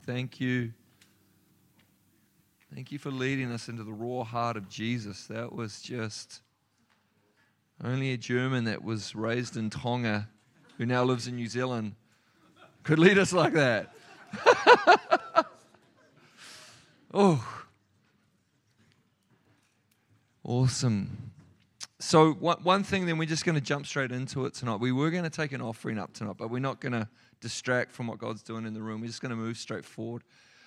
Thank you. Thank you for leading us into the raw heart of Jesus. That was just only a German that was raised in Tonga, who now lives in New Zealand, could lead us like that. Oh, awesome. So one thing, then we're just going to jump straight into it tonight. We were going to take an offering up tonight, but we're not going to distract from what God's doing in the room. We're just going to move straight forward.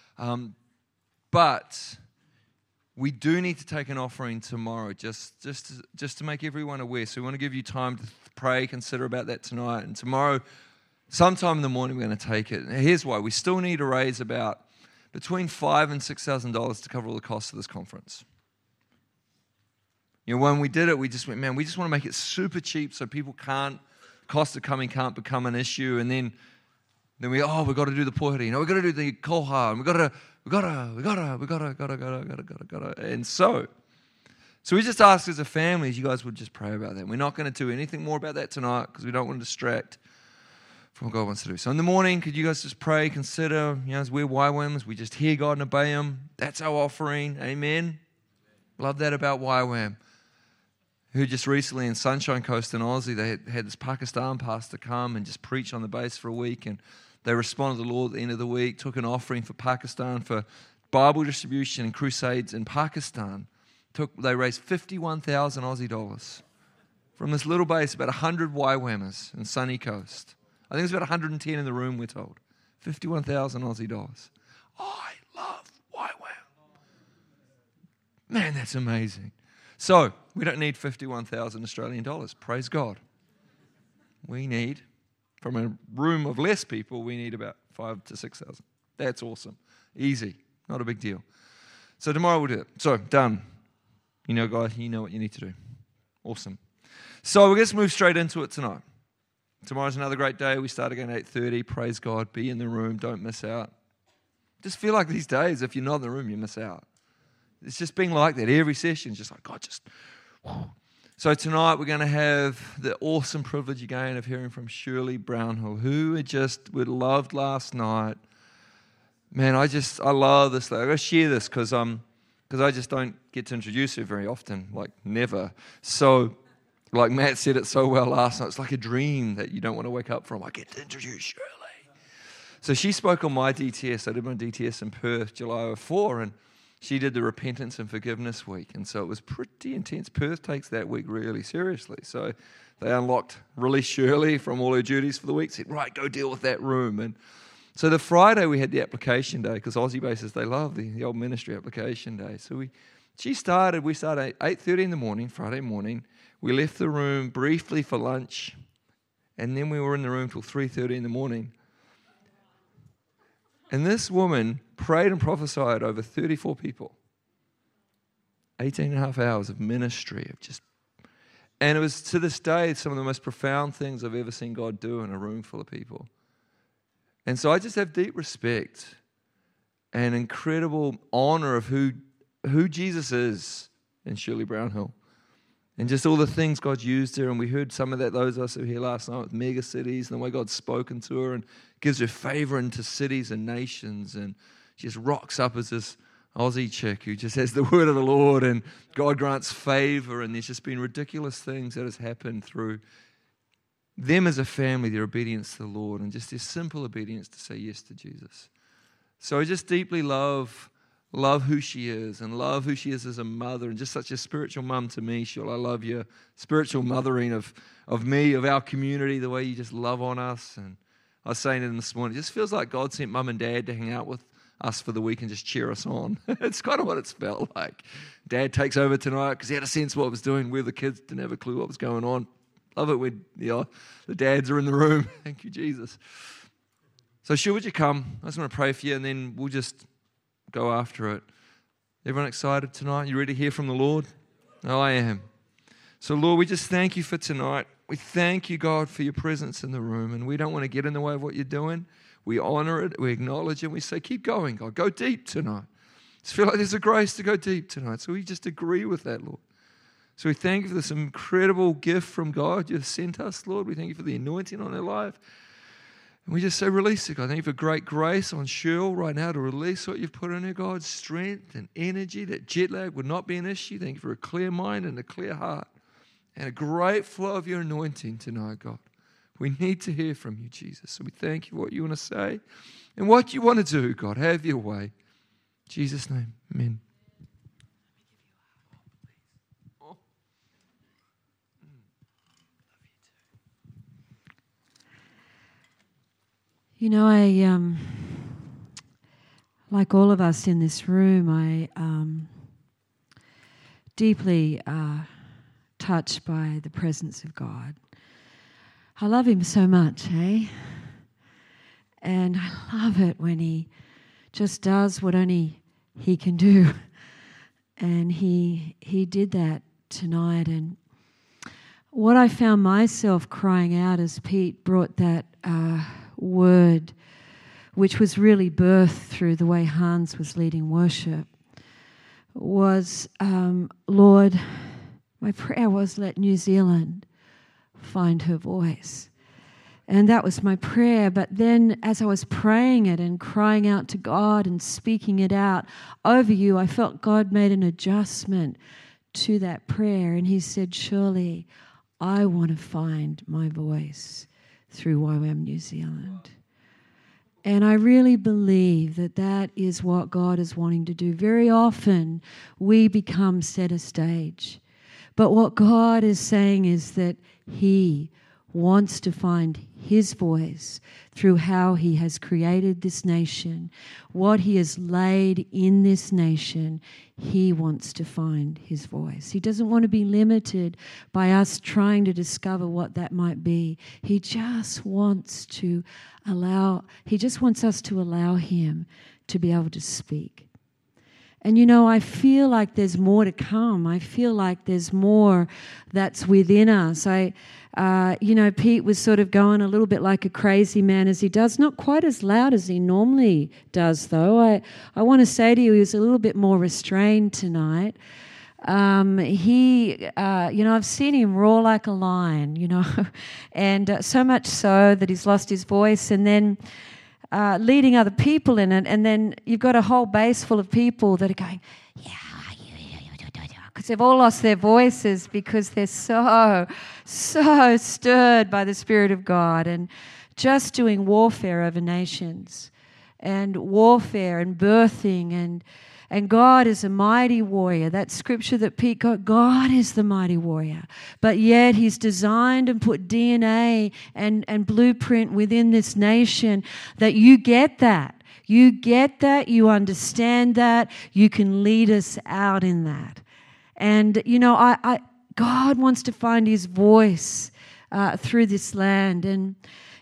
But we do need to take an offering tomorrow, just to make everyone aware. So we want to give you time to pray, consider about that tonight. And tomorrow, sometime in the morning, we're going to take it. And here's why. We still need to raise about between $5,000 and $6,000 to cover all the costs of this conference. You know, when we did it, we just went, man, we just want to make it super cheap so people cost of coming can't become an issue. And then we've got to do the pohiri. We've got to do the koha. And we got to. And so we just ask as a family, you guys would just pray about that. We're not going to do anything more about that tonight because we don't want to distract from what God wants to do. So in the morning, could you guys just pray, consider, as we're YWAMs, we just hear God and obey Him. That's our offering. Amen. Love that about YWAM. Who just recently in Sunshine Coast in Aussie, they had this Pakistan pastor come and just preach on the base for a week, and they responded to the Lord at the end of the week, took an offering for Pakistan for Bible distribution and crusades in Pakistan. They raised 51,000 Aussie dollars from this little base, about 100 YWAMers in Sunny Coast. I think there's about 110 in the room, we're told. 51,000 Aussie dollars. I love YWAM. Man, that's amazing. So, we don't need 51,000 Australian dollars. Praise God. We need, from a room of less people, we need about 5,000 to 6,000. That's awesome. Easy. Not a big deal. So tomorrow we'll do it. So, done. You know, God, you know what you need to do. Awesome. So, we're going to move straight into it tonight. Tomorrow's another great day. We start again at 8:30. Praise God. Be in the room. Don't miss out. Just feel like these days, if you're not in the room, you miss out. It's just been like that. Every session, just like, God, just... Whew. So tonight we're going to have the awesome privilege again of hearing from Shirley Brownhill, who we loved last night. Man, I love this. I'm going to share this because I just don't get to introduce her very often, like never. So, like Matt said it so well last night, it's like a dream that you don't want to wake up from. I get to introduce Shirley. So she spoke on my DTS. I did my DTS in Perth, July 2004, and she did the Repentance and Forgiveness Week, and so it was pretty intense. Perth takes that week really seriously. So they released Shirley from all her duties for the week, said, right, go deal with that room. And so the Friday we had the application day, because Aussie bases, they love the old ministry application day. So we started at 8:30 in the morning, Friday morning. We left the room briefly for lunch, and then we were in the room till 3:30 in the morning. And this woman prayed and prophesied over 34 people. 18 and a half hours of ministry. And it was, to this day, some of the most profound things I've ever seen God do in a room full of people. And so I just have deep respect and incredible honor of who Jesus is in Shirley Brownhill. And just all the things God used her, and we heard some of that, those of us who were here last night with mega cities, and the way God's spoken to her and gives her favor into cities and nations, and she just rocks up as this Aussie chick who just has the word of the Lord, and God grants favor, and there's just been ridiculous things that has happened through them as a family, their obedience to the Lord, and just their simple obedience to say yes to Jesus. So I just deeply love who she is, and love who she is as a mother, and just such a spiritual mum to me, Shirley. I love your spiritual mothering of me, of our community, the way you just love on us. And I was saying it this morning, it just feels like God sent mum and dad to hang out with us for the week and just cheer us on. It's kind of what it's felt like. Dad takes over tonight because he had a sense of what was doing. We, the kids, didn't have a clue what was going on. Love it when the dads are in the room. Thank you, Jesus. So, Shirley, would you come? I just want to pray for you, and then we'll just go after it. Everyone excited tonight? You ready to hear from the Lord? Oh, I am. So, Lord, we just thank you for tonight. We thank you, God, for your presence in the room, and we don't want to get in the way of what you're doing. We honor it, we acknowledge it, and we say, keep going, God. Go deep tonight. I just feel like there's a grace to go deep tonight, so we just agree with that, Lord. So we thank you for this incredible gift from God you've sent us, Lord. We thank you for the anointing on our life. And we just say, release it, God. Thank you for great grace on Cheryl right now to release what you've put in her, God. Strength and energy, that jet lag would not be an issue. Thank you for a clear mind and a clear heart and a great flow of your anointing tonight, God. We need to hear from you, Jesus. So we thank you for what you want to say and what you want to do, God. Have your way. In Jesus' name, amen. You know, like all of us in this room, I deeply touched by the presence of God. I love him so much, eh? And I love it when he just does what only he can do. And he did that tonight. And what I found myself crying out as Pete brought that word, which was really birthed through the way Hans was leading worship, was, Lord, my prayer was, let New Zealand find her voice. And that was my prayer. But then as I was praying it and crying out to God and speaking it out over you, I felt God made an adjustment to that prayer. And he said, surely I want to find my voice through YWAM New Zealand. And I really believe that that is what God is wanting to do. Very often we become center stage. But what God is saying is that he wants to find his voice through how he has created this nation, what he has laid in this nation. He wants to find his voice. He doesn't want to be limited by us trying to discover what that might be. He just wants us to allow him to be able to speak. And you know, I feel like there's more to come. I feel like there's more that's within us. Pete was sort of going a little bit like a crazy man as he does, not quite as loud as he normally does, though. I want to say to you, he was a little bit more restrained tonight. I've seen him roar like a lion, and so much so that he's lost his voice, and then leading other people in it, and then you've got a whole base full of people that are going, yeah, because they've all lost their voices because they're so stirred by the Spirit of God and just doing warfare over nations and warfare and birthing and God is a mighty warrior. That scripture that Pete got, God is the mighty warrior. But yet he's designed and put DNA and blueprint within this nation that you get that. You get that, you understand that, you can lead us out in that. And, God wants to find his voice through this land. And,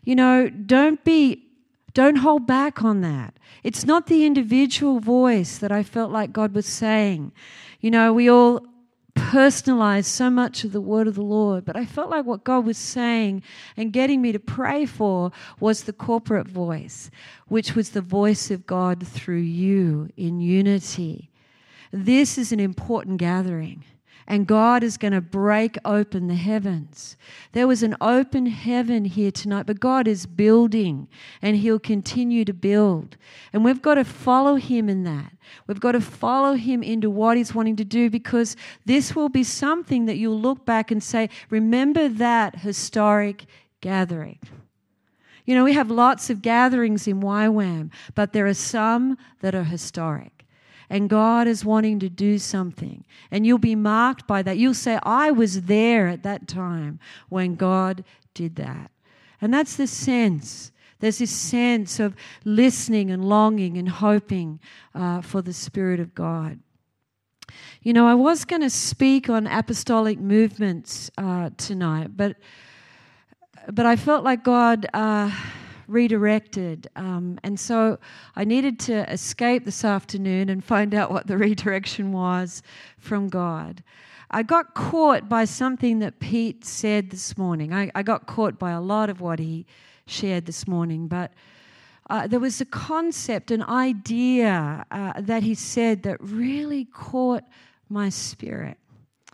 don't hold back on that. It's not the individual voice that I felt like God was saying. We all personalize so much of the word of the Lord, but I felt like what God was saying and getting me to pray for was the corporate voice, which was the voice of God through you in unity. This is an important gathering. And God is going to break open the heavens. There was an open heaven here tonight, but God is building and he'll continue to build. And we've got to follow him in that. We've got to follow him into what he's wanting to do, because this will be something that you'll look back and say, remember that historic gathering. We have lots of gatherings in YWAM, but there are some that are historic. And God is wanting to do something. And you'll be marked by that. You'll say, I was there at that time when God did that. And that's the sense. There's this sense of listening and longing and hoping for the Spirit of God. I was going to speak on apostolic movements tonight, but I felt like God redirected, and so I needed to escape this afternoon and find out what the redirection was from God. I got caught by something that Pete said this morning. I got caught by a lot of what he shared this morning, but there was a concept, an idea that he said that really caught my spirit.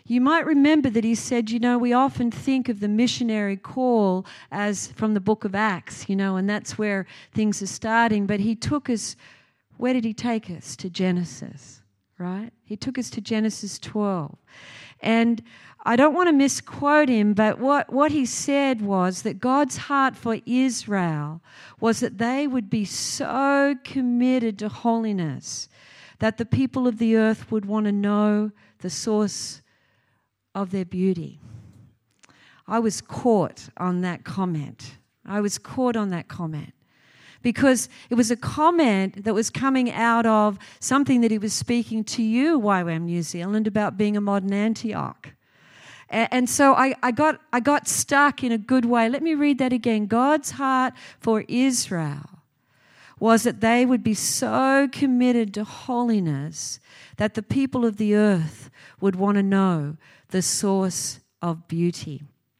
You might remember that he said, we often think of the missionary call as from the book of Acts, and that's where things are starting. But he took us, where did he take us? To Genesis, right? He took us to Genesis 12. And I don't want to misquote him, but what he said was that God's heart for Israel was that they would be so committed to holiness that the people of the earth would want to know the source of their beauty. I was caught on that comment. Because it was a comment that was coming out of something that he was speaking to you, YWAM New Zealand, about being a modern Antioch. And so I got stuck in a good way. Let me read that again. God's heart for Israel was that they would be so committed to holiness that the people of the earth would want to know the source of beauty.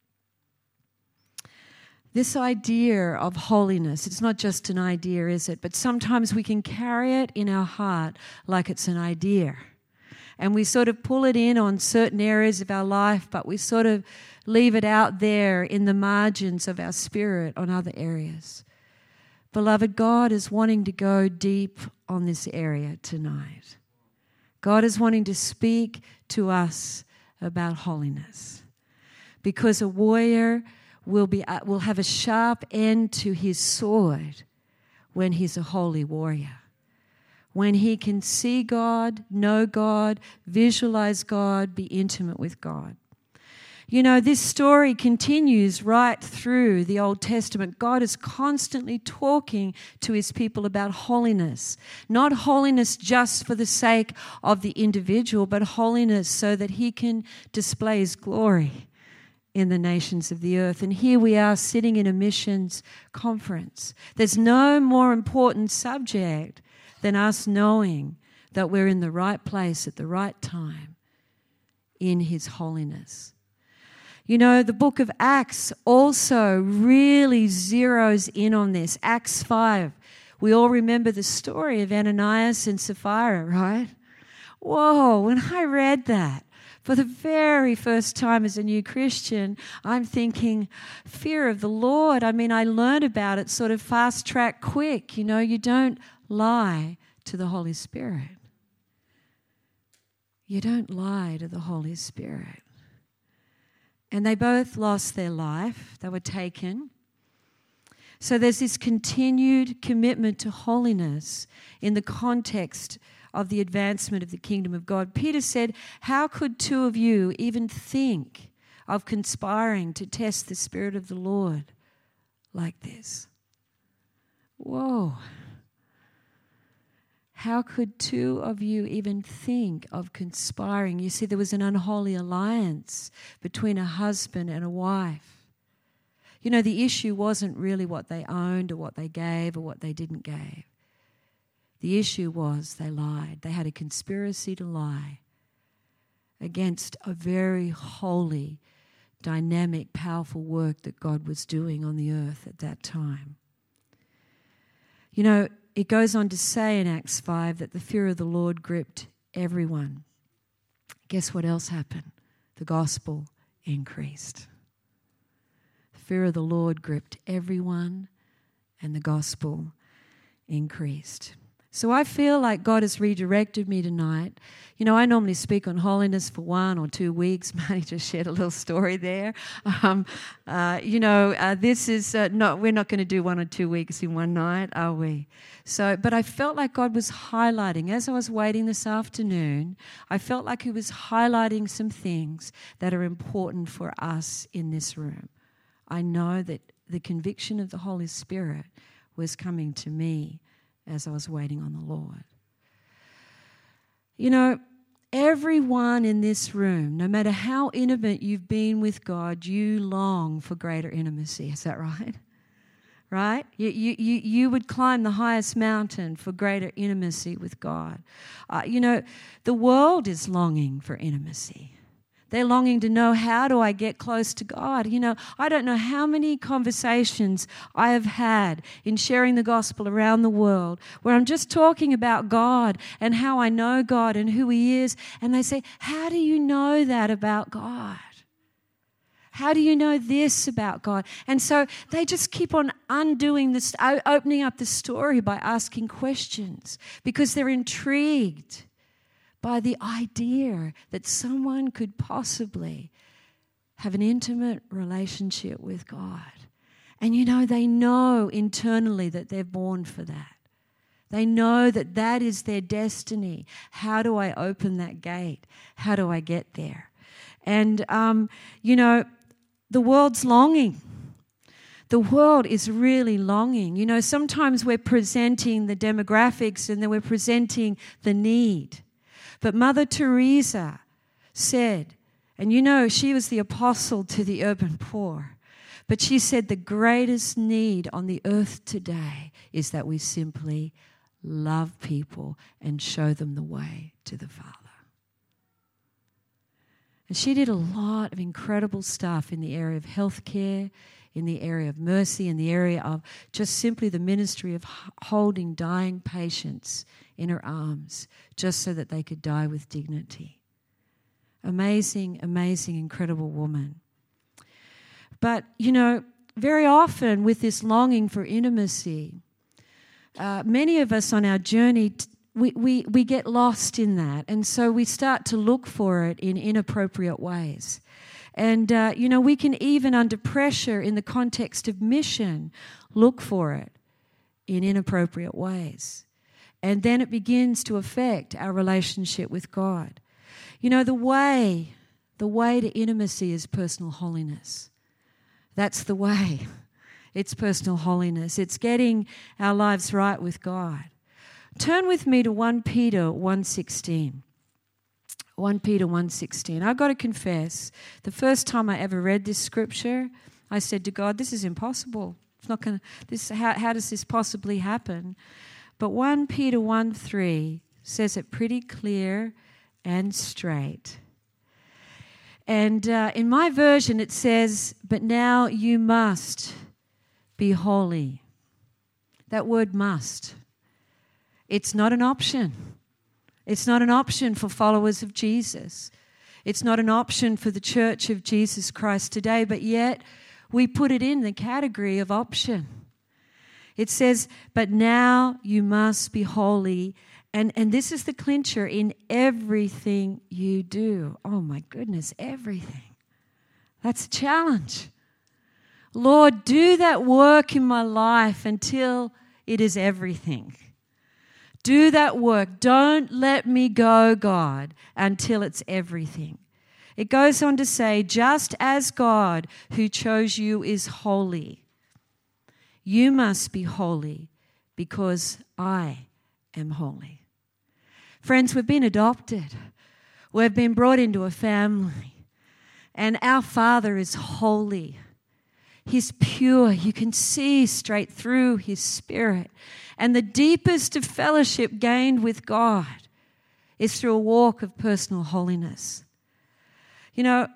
This idea of holiness, it's not just an idea, is it? But sometimes we can carry it in our heart like it's an idea. And we sort of pull it in on certain areas of our life, but we sort of leave it out there in the margins of our spirit on other areas. Beloved, God is wanting to go deep on this area tonight. God is wanting to speak to us about holiness. Because a warrior will have a sharp end to his sword when he's a holy warrior. When he can see God, know God, visualize God, be intimate with God. This story continues right through the Old Testament. God is constantly talking to his people about holiness. Not holiness just for the sake of the individual, but holiness so that he can display his glory in the nations of the earth. And here we are sitting in a missions conference. There's no more important subject than us knowing that we're in the right place at the right time in his holiness. The book of Acts also really zeroes in on this. Acts 5. We all remember the story of Ananias and Sapphira, right? Whoa, when I read that, for the very first time as a new Christian, I'm thinking, fear of the Lord. I learned about it sort of fast track quick. You don't lie to the Holy Spirit. You don't lie to the Holy Spirit. And they both lost their life. They were taken. So there's this continued commitment to holiness in the context of the advancement of the kingdom of God. Peter said, how could two of you even think of conspiring to test the Spirit of the Lord like this? Whoa. How could two of you even think of conspiring? You see, there was an unholy alliance between a husband and a wife. The issue wasn't really what they owned or what they gave or what they didn't give. The issue was they lied. They had a conspiracy to lie against a very holy, dynamic, powerful work that God was doing on the earth at that time. It goes on to say in Acts 5 that the fear of the Lord gripped everyone. Guess what else happened? The gospel increased. The fear of the Lord gripped everyone, and the gospel increased. So I feel like God has redirected me tonight. I normally speak on holiness for 1 or 2 weeks. Manny just shared a little story there. This is we're not going to do 1 or 2 weeks in one night, are we? But I felt like God was highlighting, as I was waiting this afternoon, I felt like he was highlighting some things that are important for us in this room. I know that the conviction of the Holy Spirit was coming to me as I was waiting on the Lord. Everyone in this room, no matter how intimate you've been with God, you long for greater intimacy. Is that right? Right? You would climb the highest mountain for greater intimacy with God. The world is longing for intimacy. They're longing to know, how do I get close to God? You know, I don't know how many conversations I have had in sharing the gospel around the world where I'm just talking about God and how I know God and who He is. And they say, how do you know that about God? How do you know this about God? And so they just keep on undoing this, opening up the story by asking questions because they're intrigued by the idea that someone could possibly have an intimate relationship with God. And you know, they know internally that they're born for that. They know that that is their destiny. How do I open that gate? How do I get there? And, you know, the world's longing. The world is really longing. You know, sometimes we're presenting the demographics and then we're presenting the need. But Mother Teresa said, and you know, she was the apostle to the urban poor, but she said the greatest need on the earth today is that we simply love people and show them the way to the Father. And she did a lot of incredible stuff in the area of healthcare, in the area of mercy, in the area of just simply the ministry of holding dying patients in her arms just so that they could die with dignity. Amazing, amazing, incredible woman. But, you know, very often with this longing for intimacy, many of us on our journey we get lost in that, and so we start to look for it in inappropriate ways. And, you know, we can even under pressure in the context of mission look for it in inappropriate ways. And then it begins to affect our relationship with God. You know, the way to intimacy is personal holiness. That's the way. It's personal holiness. It's getting our lives right with God. Turn with me to 1 Peter 1:16. 1 Peter 1:16. I've got to confess, the first time I ever read this scripture, I said to God, this is impossible. It's not going to. How does this possibly happen? But 1 Peter 1:3 says it pretty clear and straight. And in my version it says, but now you must be holy. That word must. It's not an option. It's not an option for followers of Jesus. It's not an option for the Church of Jesus Christ today, but yet we put it in the category of option. It says, but now you must be holy. And this is the clincher, in everything you do. Oh my goodness, everything. That's a challenge. Lord, do that work in my life until it is everything. Do that work. Don't let me go, God, until it's everything. It goes on to say, just as God who chose you is holy, you must be holy because I am holy. Friends, we've been adopted. We've been brought into a family. And our Father is holy. He's pure. You can see straight through His Spirit. And the deepest of fellowship gained with God is through a walk of personal holiness. You know,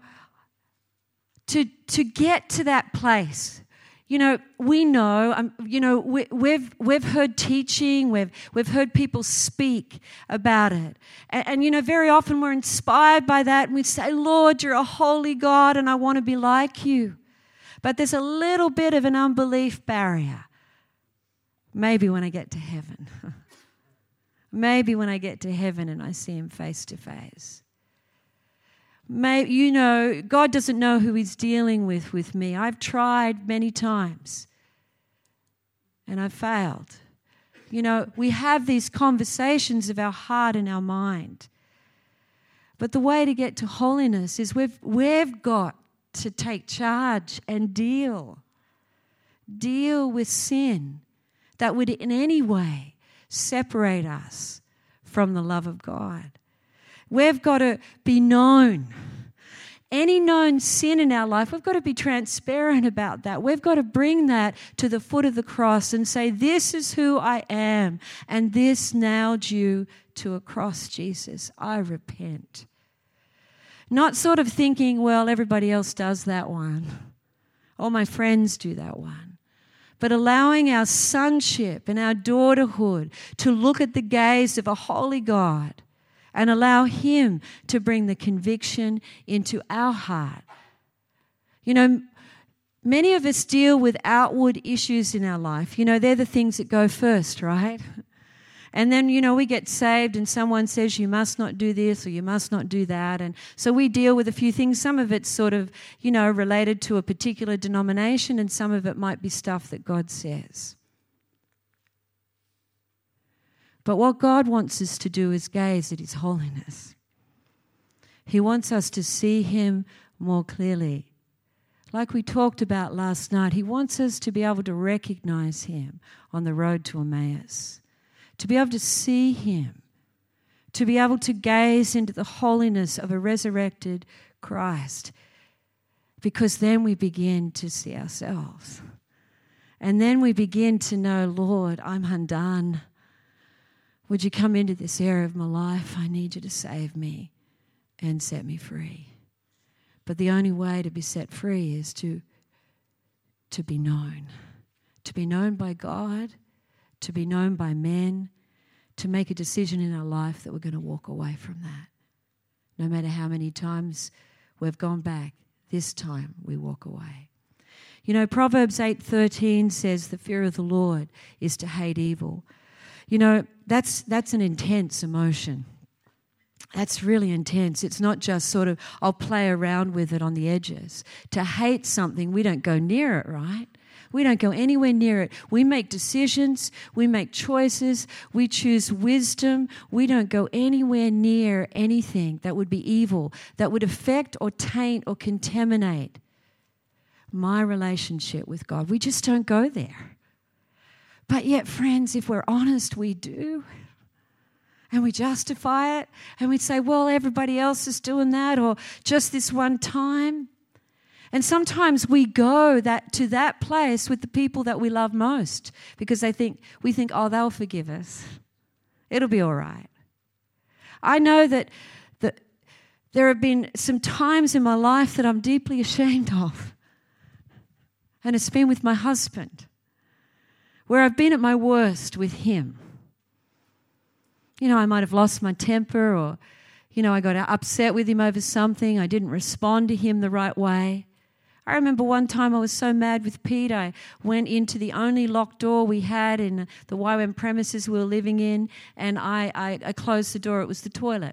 to get to that place, you know, we know, we've heard teaching, we've heard people speak about it. And, you know, very often we're inspired by that and we say, Lord, you're a holy God and I want to be like you. But there's a little bit of an unbelief barrier. Maybe when I get to heaven. Maybe when I get to heaven and I see Him face to face. You know, God doesn't know who He's dealing with me. I've tried many times and I've failed. You know, we have these conversations of our heart and our mind. But the way to get to holiness is we've got to take charge and deal with sin that would in any way separate us from the love of God. We've got to be known. Any known sin in our life, we've got to be transparent about that. We've got to bring that to the foot of the cross and say, this is who I am, and this nailed you to a cross, Jesus. I repent. Not sort of thinking, well, everybody else does that one. All my friends do that one. But allowing our sonship and our daughterhood to look at the gaze of a holy God and allow Him to bring the conviction into our heart. You know, many of us deal with outward issues in our life. You know, they're the things that go first, right? And then, you know, we get saved and someone says you must not do this or you must not do that. And so we deal with a few things. Some of it's sort of, you know, related to a particular denomination, and some of it might be stuff that God says. But what God wants us to do is gaze at His holiness. He wants us to see Him more clearly. Like we talked about last night, He wants us to be able to recognize Him on the road to Emmaus. To be able to see Him, to be able to gaze into the holiness of a resurrected Christ, because then we begin to see ourselves. And then we begin to know, Lord, I'm undone. Would you come into this area of my life? I need you to save me and set me free. But the only way to be set free is to be known by God, to be known by men, to make a decision in our life that we're going to walk away from that. No matter how many times we've gone back, this time we walk away. You know, Proverbs 8:13 says the fear of the Lord is to hate evil. You know, that's an intense emotion. That's really intense. It's not just sort of, I'll play around with it on the edges. To hate something, we don't go near it, right? We don't go anywhere near it. We make decisions. We make choices. We choose wisdom. We don't go anywhere near anything that would be evil, that would affect or taint or contaminate my relationship with God. We just don't go there. But yet, friends, if we're honest, we do. And we justify it. And we say, well, everybody else is doing that, or just this one time. And sometimes we go to that place with the people that we love most because we think, oh, they'll forgive us. It'll be all right. I know that there have been some times in my life that I'm deeply ashamed of. And it's been with my husband, where I've been at my worst with him. You know, I might have lost my temper, or, you know, I got upset with him over something. I didn't respond to him the right way. I remember one time I was so mad with Pete, I went into the only locked door we had in the YWAM premises we were living in, and I closed the door. It was the toilet.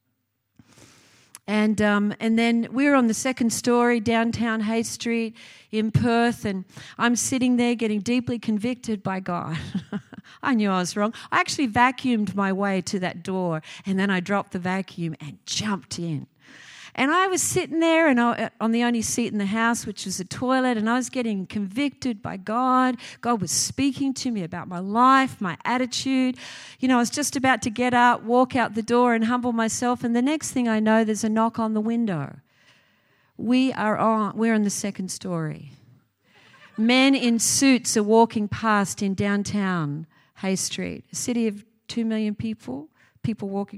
And then we were on the second story, downtown Hay Street in Perth, and I'm sitting there getting deeply convicted by God. I knew I was wrong. I actually vacuumed my way to that door, and then I dropped the vacuum and jumped in. And I was sitting there on the only seat in the house, which was the toilet, and I was getting convicted by God. God was speaking to me about my life, my attitude. You know, I was just about to get up, walk out the door and humble myself, and the next thing I know, there's a knock on the window. We're on the second story. Men in suits are walking past in downtown Hay Street, a city of 2 million people walking.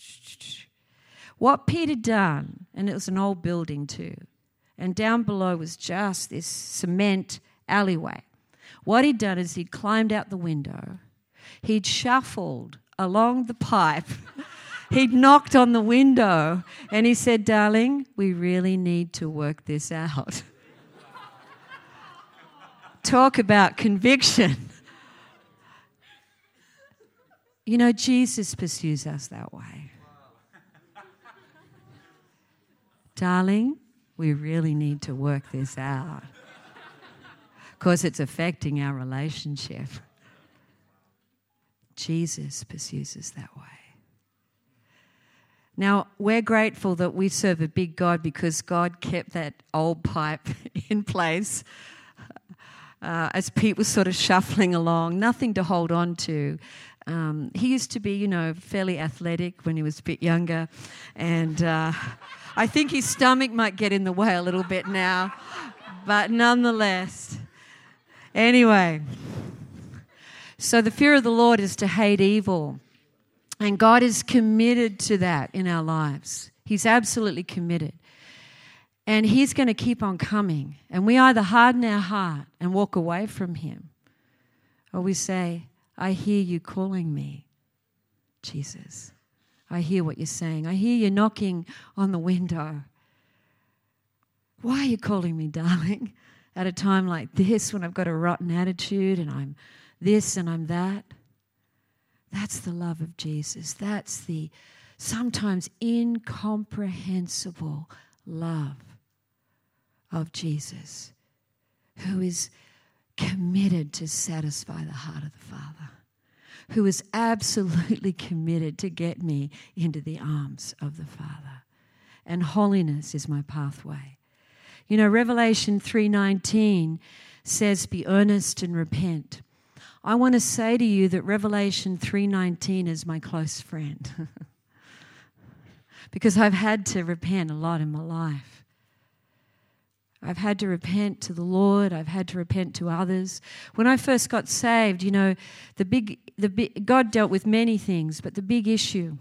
What Pete had done, and it was an old building too, and down below was just this cement alleyway. What he'd done is he'd climbed out the window, he'd shuffled along the pipe, he'd knocked on the window, and he said, "Darling, we really need to work this out." Talk about conviction. You know, Jesus pursues us that way. Darling, we really need to work this out because it's affecting our relationship. Jesus pursues us that way. Now, we're grateful that we serve a big God because God kept that old pipe in place as Pete was sort of shuffling along, nothing to hold on to. He used to be, you know, fairly athletic when he was a bit younger, and I think his stomach might get in the way a little bit now, but nonetheless. Anyway, so the fear of the Lord is to hate evil, and God is committed to that in our lives. He's absolutely committed. And he's going to keep on coming. And we either harden our heart and walk away from him, or we say, I hear you calling me, Jesus. I hear what you're saying. I hear you knocking on the window. Why are you calling me, darling, at a time like this when I've got a rotten attitude and I'm this and I'm that? That's the love of Jesus. That's the sometimes incomprehensible love of Jesus, who is committed to satisfy the heart of the Father, who is absolutely committed to get me into the arms of the Father. And holiness is my pathway. You know, Revelation 3:19 says, be earnest and repent. I want to say to you that Revelation 3:19 is my close friend because I've had to repent a lot in my life. I've had to repent to the Lord. I've had to repent to others. When I first got saved, you know, God dealt with many things, but the big issue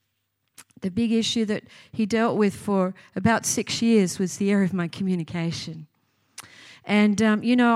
that he dealt with for about 6 years was the area of my communication. And, you know,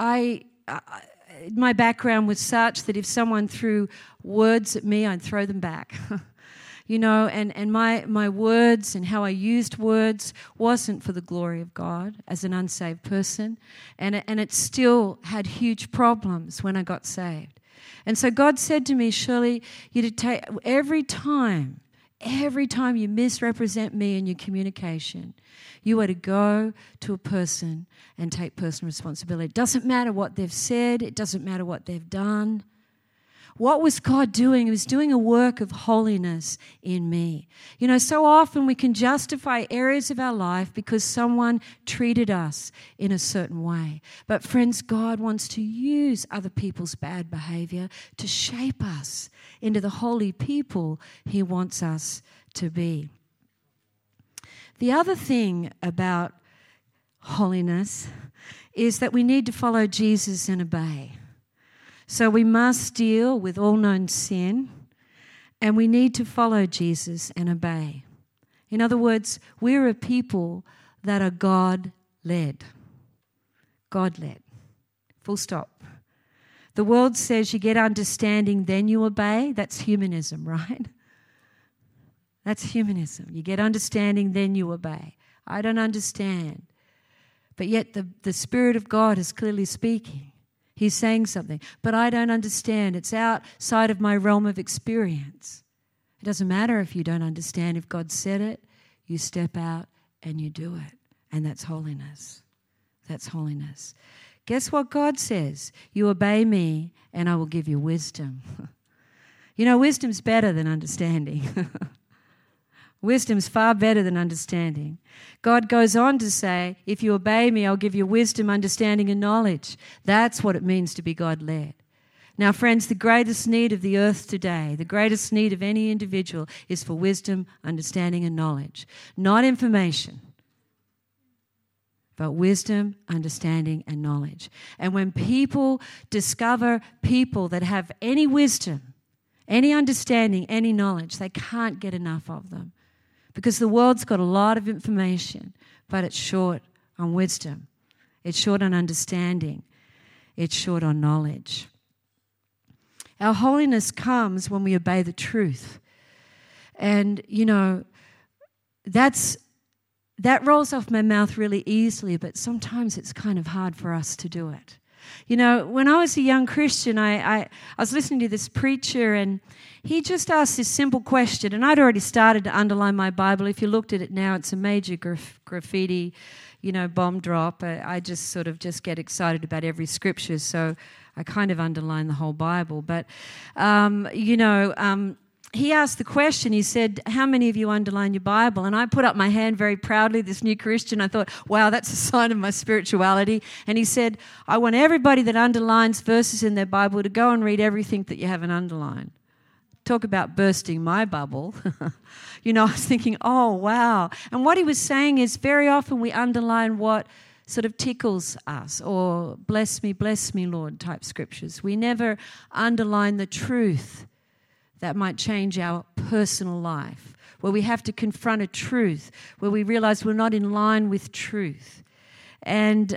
my background was such that if someone threw words at me, I'd throw them back. You know, and my words and how I used words wasn't for the glory of God as an unsaved person. And it still had huge problems when I got saved. And so God said to me, Shirley, you to take every time you misrepresent me in your communication, you are to go to a person and take personal responsibility. It doesn't matter what they've said. It doesn't matter what they've done. What was God doing? He was doing a work of holiness in me. You know, so often we can justify areas of our life because someone treated us in a certain way. But friends, God wants to use other people's bad behavior to shape us into the holy people he wants us to be. The other thing about holiness is that we need to follow Jesus and obey. So we must deal with all known sin, and we need to follow Jesus and obey. In other words, we're a people that are God-led. God-led. Full stop. The world says you get understanding, then you obey. That's humanism, right? That's humanism. You get understanding, then you obey. I don't understand. But yet the Spirit of God is clearly speaking. He's saying something, but I don't understand. It's outside of my realm of experience. It doesn't matter if you don't understand. If God said it, you step out and you do it. And that's holiness. That's holiness. Guess what God says? You obey me and I will give you wisdom. You know, wisdom's better than understanding. Wisdom's far better than understanding. God goes on to say, if you obey me, I'll give you wisdom, understanding, and knowledge. That's what it means to be God-led. Now, friends, the greatest need of the earth today, the greatest need of any individual is for wisdom, understanding, and knowledge. Not information, but wisdom, understanding, and knowledge. And when people discover people that have any wisdom, any understanding, any knowledge, they can't get enough of them. Because the world's got a lot of information, but it's short on wisdom. It's short on understanding. It's short on knowledge. Our holiness comes when we obey the truth. And, you know, that rolls off my mouth really easily, but sometimes it's kind of hard for us to do it. You know, when I was a young Christian, I was listening to this preacher and he just asked this simple question, and I'd already started to underline my Bible. If you looked at it now, it's a major graffiti, you know, bomb drop. I just sort of just get excited about every scripture, so I kind of underline the whole Bible. But, he asked the question, he said, how many of you underline your Bible? And I put up my hand very proudly, this new Christian. I thought, wow, that's a sign of my spirituality. And he said, I want everybody that underlines verses in their Bible to go and read everything that you haven't underlined. Talk about bursting my bubble. You know, I was thinking, oh, wow. And what he was saying is very often we underline what sort of tickles us, or bless me, Lord type scriptures. We never underline the truth that might change our personal life, where we have to confront a truth, where we realize we're not in line with truth. And,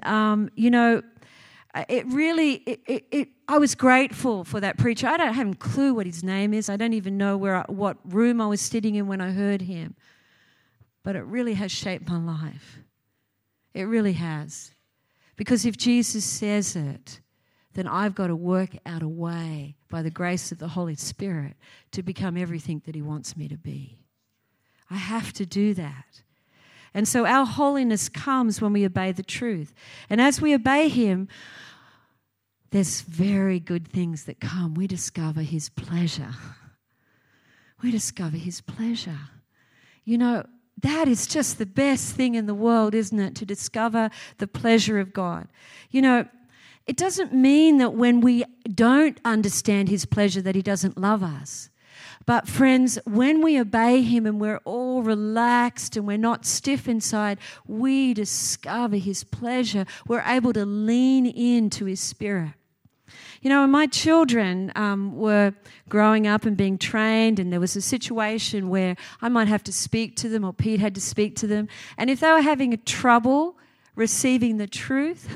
I was grateful for that preacher. I don't have a clue what his name is. I don't even know what room I was sitting in when I heard him. But it really has shaped my life. It really has. Because if Jesus says it, then I've got to work out a way by the grace of the Holy Spirit to become everything that he wants me to be. I have to do that. And so our holiness comes when we obey the truth. And as we obey him, there's very good things that come. We discover his pleasure. We discover his pleasure. You know, that is just the best thing in the world, isn't it? To discover the pleasure of God. You know, it doesn't mean that when we don't understand his pleasure that he doesn't love us. But friends, when we obey him and we're all relaxed and we're not stiff inside, we discover his pleasure. We're able to lean into his spirit. You know, when my children were growing up and being trained, and there was a situation where I might have to speak to them or Pete had to speak to them, and if they were having a trouble receiving the truth,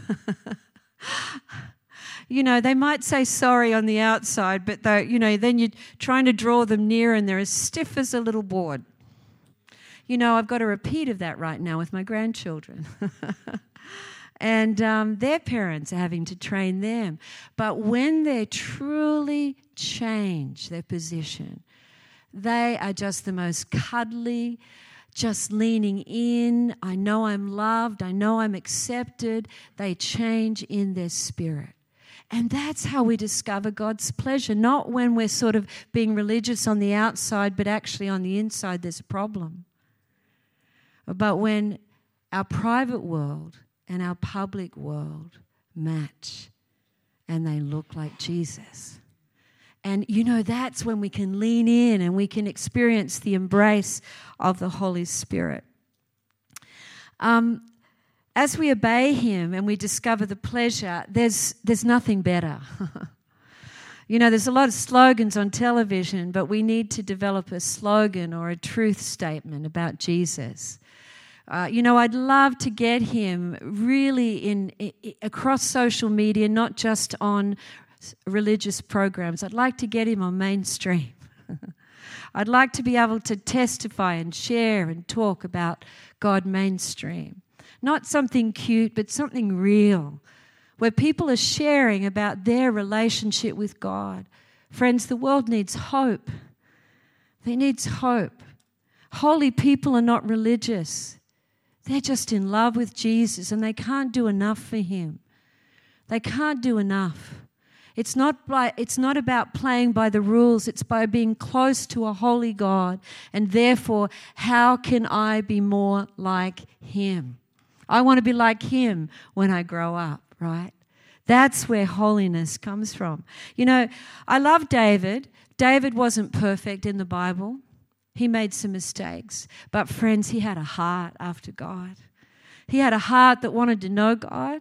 you know, they might say sorry on the outside, but then you're trying to draw them near and they're as stiff as a little board. You know, I've got a repeat of that right now with my grandchildren. And their parents are having to train them. But when they truly change their position, they are just the most cuddly, just leaning in. I know I'm loved. I know I'm accepted. They change in their spirit. And that's how we discover God's pleasure, not when we're sort of being religious on the outside, but actually on the inside there's a problem. But when our private world and our public world match and they look like Jesus. And, you know, that's when we can lean in and we can experience the embrace of the Holy Spirit. As we obey him and we discover the pleasure, there's nothing better. You know, there's a lot of slogans on television, but we need to develop a slogan or a truth statement about Jesus. I'd love to get him really across social media, not just on religious programs. I'd like to get him on mainstream. I'd like to be able to testify and share and talk about God mainstream. Not something cute, but something real, where people are sharing about their relationship with God. Friends, the world needs hope. It needs hope. Holy people are not religious. They're just in love with Jesus and they can't do enough for him. They can't do enough. It's not about playing by the rules. It's by being close to a holy God. And therefore, how can I be more like him? I want to be like him when I grow up, right? That's where holiness comes from. You know, I love David. David wasn't perfect in the Bible. He made some mistakes. But friends, he had a heart after God. He had a heart that wanted to know God.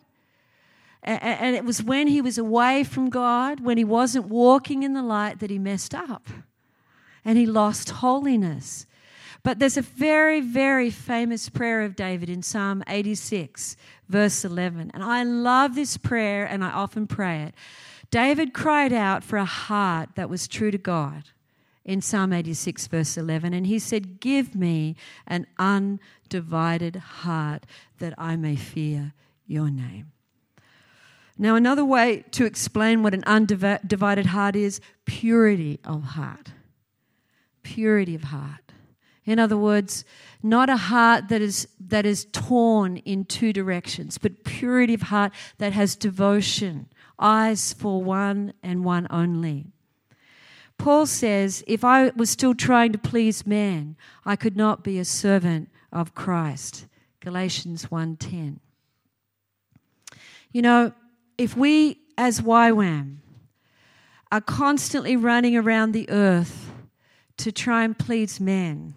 And it was when he was away from God, when he wasn't walking in the light, that he messed up. And he lost holiness. But there's a very, very famous prayer of David in Psalm 86, verse 11. And I love this prayer and I often pray it. David cried out for a heart that was true to God in Psalm 86, verse 11. And he said, "Give me an undivided heart that I may fear your name." Now, another way to explain what an undivided heart is, purity of heart. Purity of heart. In other words, not a heart that is torn in two directions, but purity of heart that has devotion, eyes for one and one only. Paul says, if I was still trying to please man, I could not be a servant of Christ. Galatians 1:10. You know, if we as YWAM are constantly running around the earth to try and please men,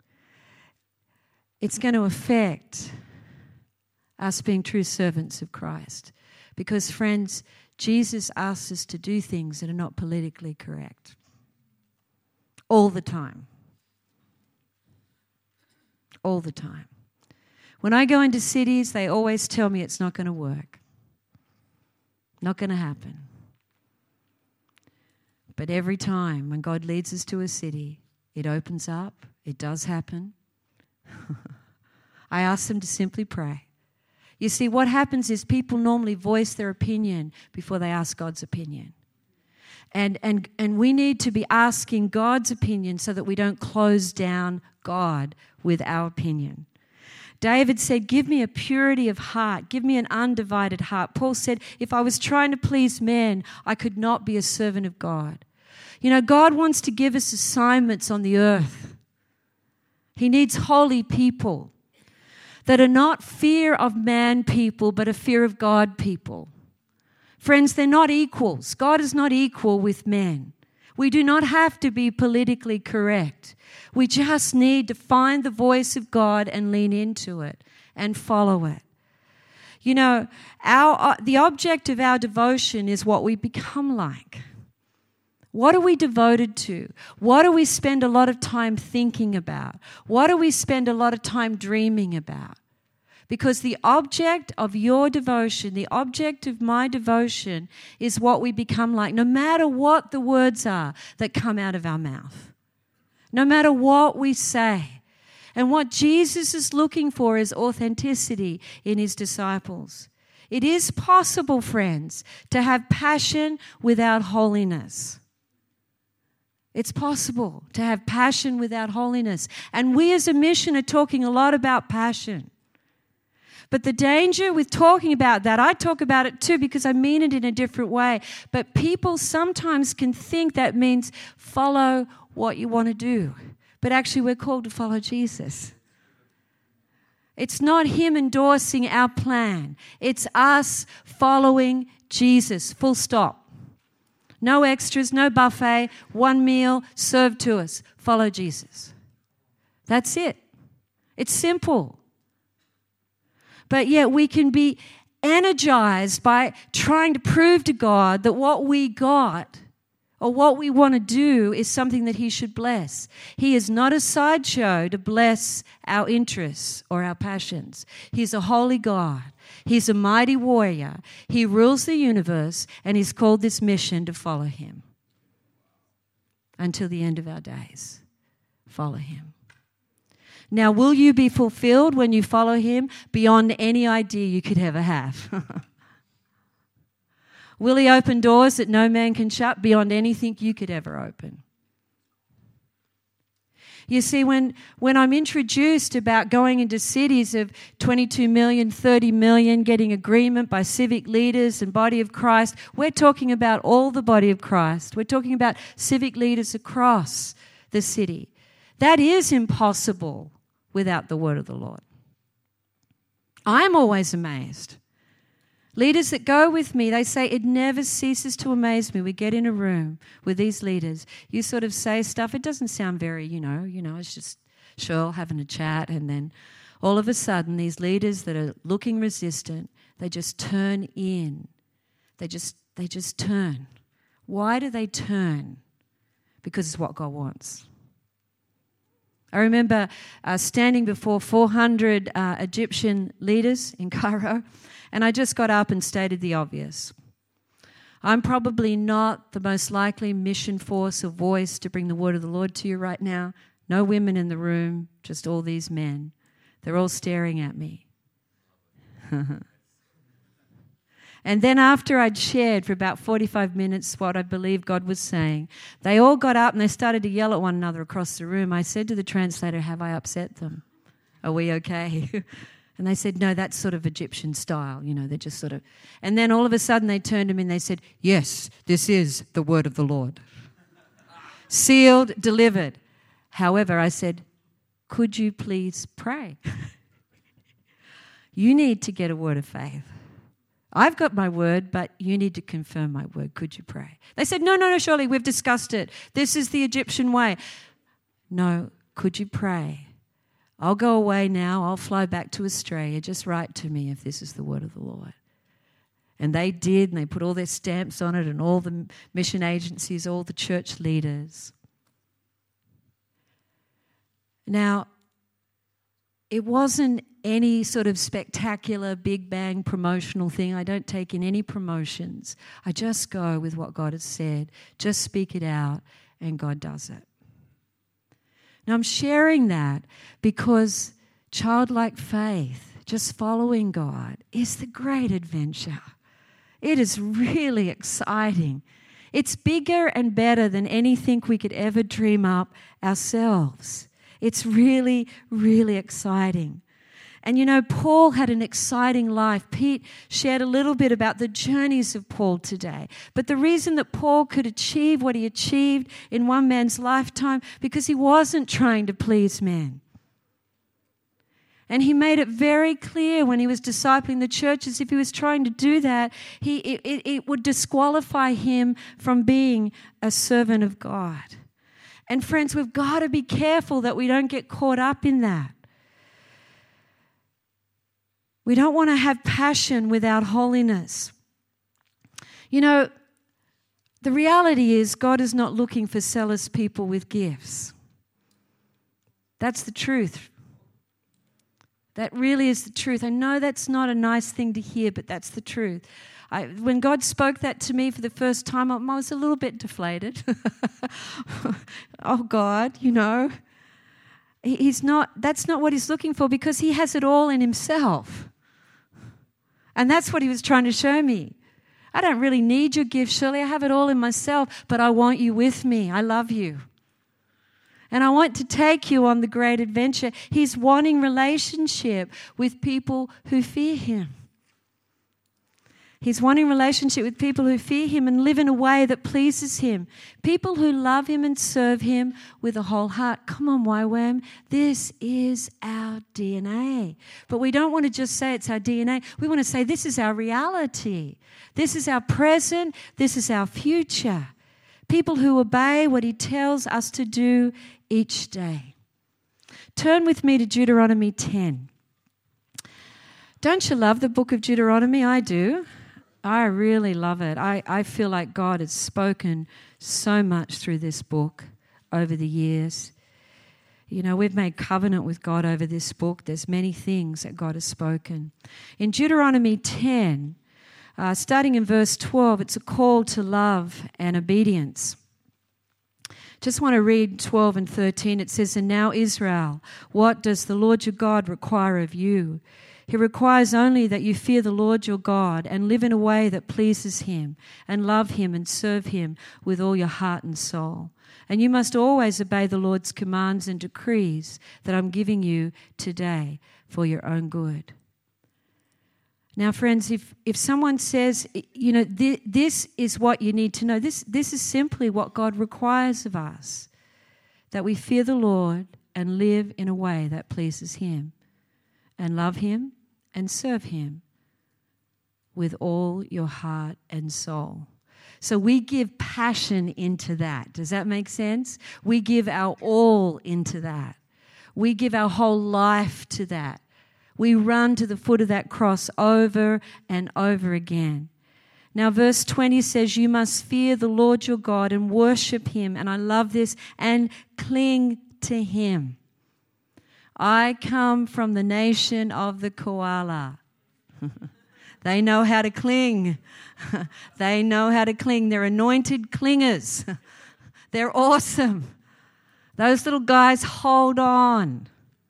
it's going to affect us being true servants of Christ. Because, friends, Jesus asks us to do things that are not politically correct. all the time. All the time. When I go into cities, they always tell me it's not going to work. Not going to happen. But every time when God leads us to a city, it opens up. It does happen. I ask them to simply pray. You see, what happens is people normally voice their opinion before they ask God's opinion. And we need to be asking God's opinion so that we don't close down God with our opinion. David said, give me a purity of heart. Give me an undivided heart. Paul said, if I was trying to please men, I could not be a servant of God. You know, God wants to give us assignments on the earth. He needs holy people that are not fear of man people, but a fear of God people. Friends, they're not equals. God is not equal with men. We do not have to be politically correct. We just need to find the voice of God and lean into it and follow it. You know, the object of our devotion is what we become like. What are we devoted to? What do we spend a lot of time thinking about? What do we spend a lot of time dreaming about? Because the object of your devotion, the object of my devotion is what we become like, no matter what the words are that come out of our mouth, no matter what we say. And what Jesus is looking for is authenticity in his disciples. It is possible, friends, to have passion without holiness. It's possible to have passion without holiness. And we as a mission are talking a lot about passion. But the danger with talking about that, I talk about it too because I mean it in a different way. But people sometimes can think that means follow what you want to do. But actually we're called to follow Jesus. It's not him endorsing our plan. It's us following Jesus, full stop. No extras, no buffet, one meal served to us. Follow Jesus. That's it. It's simple. But yet we can be energized by trying to prove to God that what we got or what we want to do is something that he should bless. He is not a sideshow to bless our interests or our passions. He's a holy God. He's a mighty warrior. He rules the universe, and he's called this mission to follow him until the end of our days. Follow him. Now, will you be fulfilled when you follow him beyond any idea you could ever have? Will he open doors that no man can shut beyond anything you could ever open? You see, when I'm introduced about going into cities of 22 million, 30 million, getting agreement by civic leaders and body of Christ, we're talking about all the body of Christ. We're talking about civic leaders across the city. That is impossible without the word of the Lord. I'm always amazed. Leaders that go with me, they say, it never ceases to amaze me. We get in a room with these leaders. You sort of say stuff. It doesn't sound very, it's just Cheryl having a chat. And then all of a sudden, these leaders that are looking resistant, they just turn in. They just turn. Why do they turn? Because it's what God wants. I remember standing before 400 Egyptian leaders in Cairo, and I just got up and stated the obvious. I'm probably not the most likely mission force or voice to bring the word of the Lord to you right now. No women in the room, just all these men. They're all staring at me. And then after I'd shared for about 45 minutes what I believe God was saying, they all got up and they started to yell at one another across the room. I said to the translator, have I upset them? Are we okay? And they said, no, that's sort of Egyptian style. They're just sort of... And then all of a sudden they turned to me and they said, yes, this is the word of the Lord. Sealed, delivered. However, I said, could you please pray? You need to get a word of faith. I've got my word, but you need to confirm my word. Could you pray? They said, no, Shirley, we've discussed it. This is the Egyptian way. No, could you pray? I'll go away now. I'll fly back to Australia. Just write to me if this is the word of the Lord. And they did, and they put all their stamps on it, and all the mission agencies, all the church leaders. Now, it wasn't any sort of spectacular big bang promotional thing. I don't take in any promotions. I just go with what God has said, just speak it out, and God does it. Now, I'm sharing that because childlike faith, just following God, is the great adventure. It is really exciting. It's bigger and better than anything we could ever dream up ourselves. It's really, really exciting. And you know, Paul had an exciting life. Pete shared a little bit about the journeys of Paul today. But the reason that Paul could achieve what he achieved in one man's lifetime, because he wasn't trying to please men. And he made it very clear when he was discipling the churches, if he was trying to do that, it would disqualify him from being a servant of God. And friends, we've got to be careful that we don't get caught up in that. We don't want to have passion without holiness. You know, the reality is God is not looking for zealous people with gifts. That's the truth. That really is the truth. I know that's not a nice thing to hear, but that's the truth. When God spoke that to me for the first time, I was a little bit deflated. Oh, God, you know. That's not what he's looking for, because he has it all in himself. And that's what he was trying to show me. I don't really need your gift, Shirley. I have it all in myself, but I want you with me. I love you. And I want to take you on the great adventure. He's wanting relationship with people who fear him. He's wanting relationship with people who fear him and live in a way that pleases him. People who love him and serve him with a whole heart. Come on, YWAM. This is our DNA. But we don't want to just say it's our DNA. We want to say this is our reality. This is our present. This is our future. People who obey what he tells us to do each day. Turn with me to Deuteronomy 10. Don't you love the book of Deuteronomy? I do. I really love it. I feel like God has spoken so much through this book over the years. You know, we've made covenant with God over this book. There's many things that God has spoken. In Deuteronomy 10, starting in verse 12, it's a call to love and obedience. Just want to read 12 and 13. It says, "And now, Israel, what does the Lord your God require of you? He requires only that you fear the Lord your God and live in a way that pleases him, and love him and serve him with all your heart and soul. And you must always obey the Lord's commands and decrees that I'm giving you today for your own good." Now, friends, if someone says, you know, this is what you need to know, this is simply what God requires of us, that we fear the Lord and live in a way that pleases him, and love him and serve him with all your heart and soul. So we give passion into that. Does that make sense? We give our all into that. We give our whole life to that. We run to the foot of that cross over and over again. Now, verse 20 says, "You must fear the Lord your God and worship him," and I love this, "and cling to him." I come from the nation of the koala. They know how to cling. They know how to cling. They're anointed clingers. They're awesome. Those little guys hold on.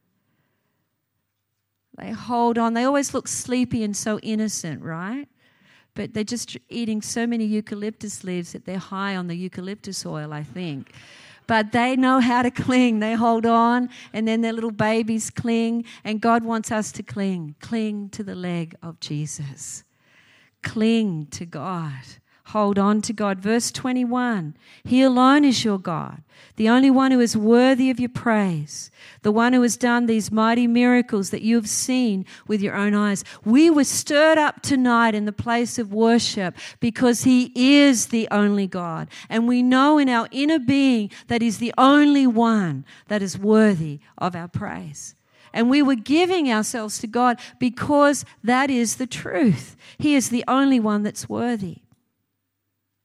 They hold on. They always look sleepy and so innocent, right? But they're just eating so many eucalyptus leaves that they're high on the eucalyptus oil, I think. But they know how to cling. They hold on, and then their little babies cling. And God wants us to cling. Cling to the leg of Jesus. Cling to God. Hold on to God. Verse 21, "He alone is your God, the only one who is worthy of your praise, the one who has done these mighty miracles that you have seen with your own eyes." We were stirred up tonight in the place of worship because he is the only God. And we know in our inner being that he's the only one that is worthy of our praise. And we were giving ourselves to God because that is the truth. He is the only one that's worthy.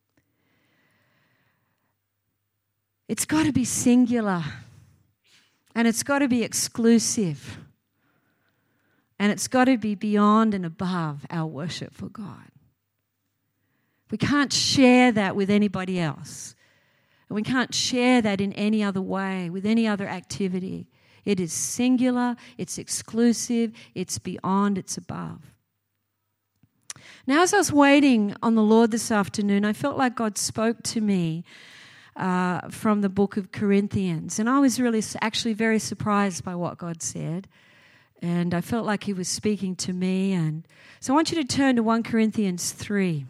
It's got to be singular. And it's got to be exclusive. And it's got to be beyond and above our worship for God. We can't share that with anybody else. And we can't share that in any other way, with any other activity. It is singular, it's exclusive, it's beyond, it's above. Now, as I was waiting on the Lord this afternoon, I felt like God spoke to me from the book of Corinthians. And I was really actually very surprised by what God said. And I felt like he was speaking to me. And so I want you to turn to 1 Corinthians 3.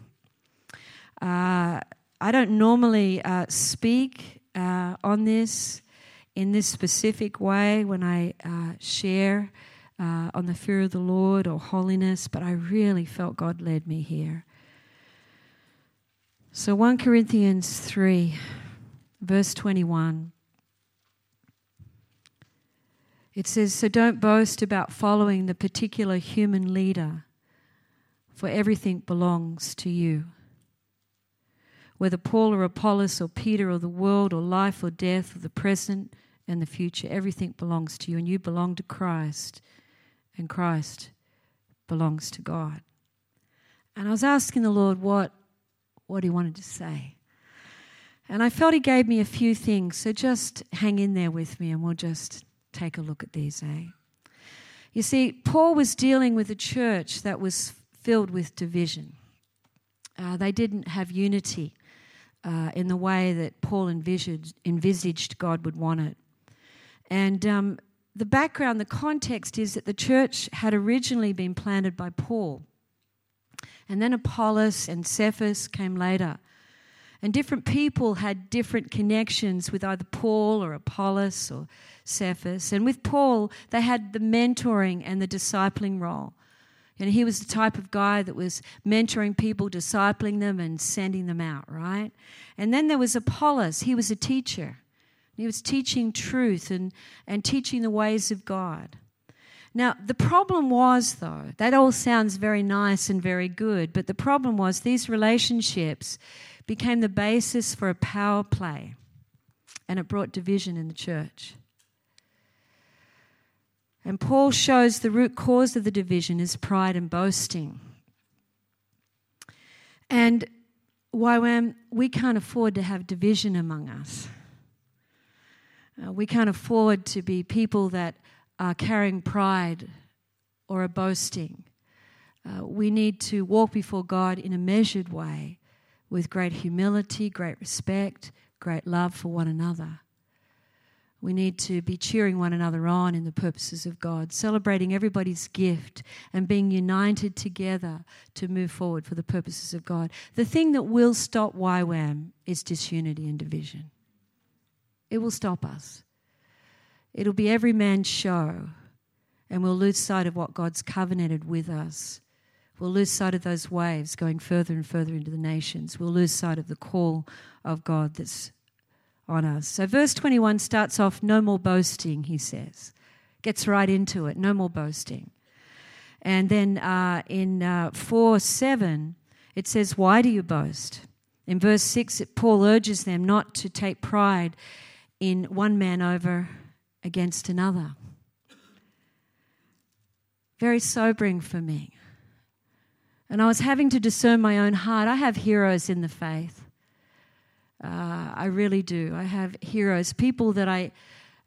I don't normally speak on this in this specific way when I share on the fear of the Lord or holiness, but I really felt God led me here. So 1 Corinthians 3, verse 21. It says, "So don't boast about following the particular human leader, for everything belongs to you. Whether Paul or Apollos or Peter or the world or life or death or the present and the future, everything belongs to you, and you belong to Christ, and Christ belongs to God." And I was asking the Lord what he wanted to say. And I felt he gave me a few things, so just hang in there with me and we'll just take a look at these, You see, Paul was dealing with a church that was filled with division. They didn't have unity in the way that Paul envisaged God would want it. And the background, the context is that the church had originally been planted by Paul. And then Apollos and Cephas came later. And different people had different connections with either Paul or Apollos or Cephas. And with Paul, they had the mentoring and the discipling role. And he was the type of guy that was mentoring people, discipling them and sending them out, right? And then there was Apollos. He was a teacher. He was teaching truth and teaching the ways of God. Now, the problem was, though, that all sounds very nice and very good, but the problem was these relationships became the basis for a power play, and it brought division in the church. And Paul shows the root cause of the division is pride and boasting. And YWAM, we can't afford to have division among us. We can't afford to be people that are carrying pride or are boasting. We need to walk before God in a measured way with great humility, great respect, great love for one another. We need to be cheering one another on in the purposes of God, celebrating everybody's gift and being united together to move forward for the purposes of God. The thing that will stop YWAM is disunity and division. It will stop us. It'll be every man's show, and we'll lose sight of what God's covenanted with us. We'll lose sight of those waves going further and further into the nations. We'll lose sight of the call of God that's on us. So verse 21 starts off, no more boasting, he says. Gets right into it, no more boasting. And then in 4:7, it says, why do you boast? In verse 6, Paul urges them not to take pride in one man over against another. Very sobering for me. And I was having to discern my own heart. I have heroes in the faith. I really do. I have heroes, people that I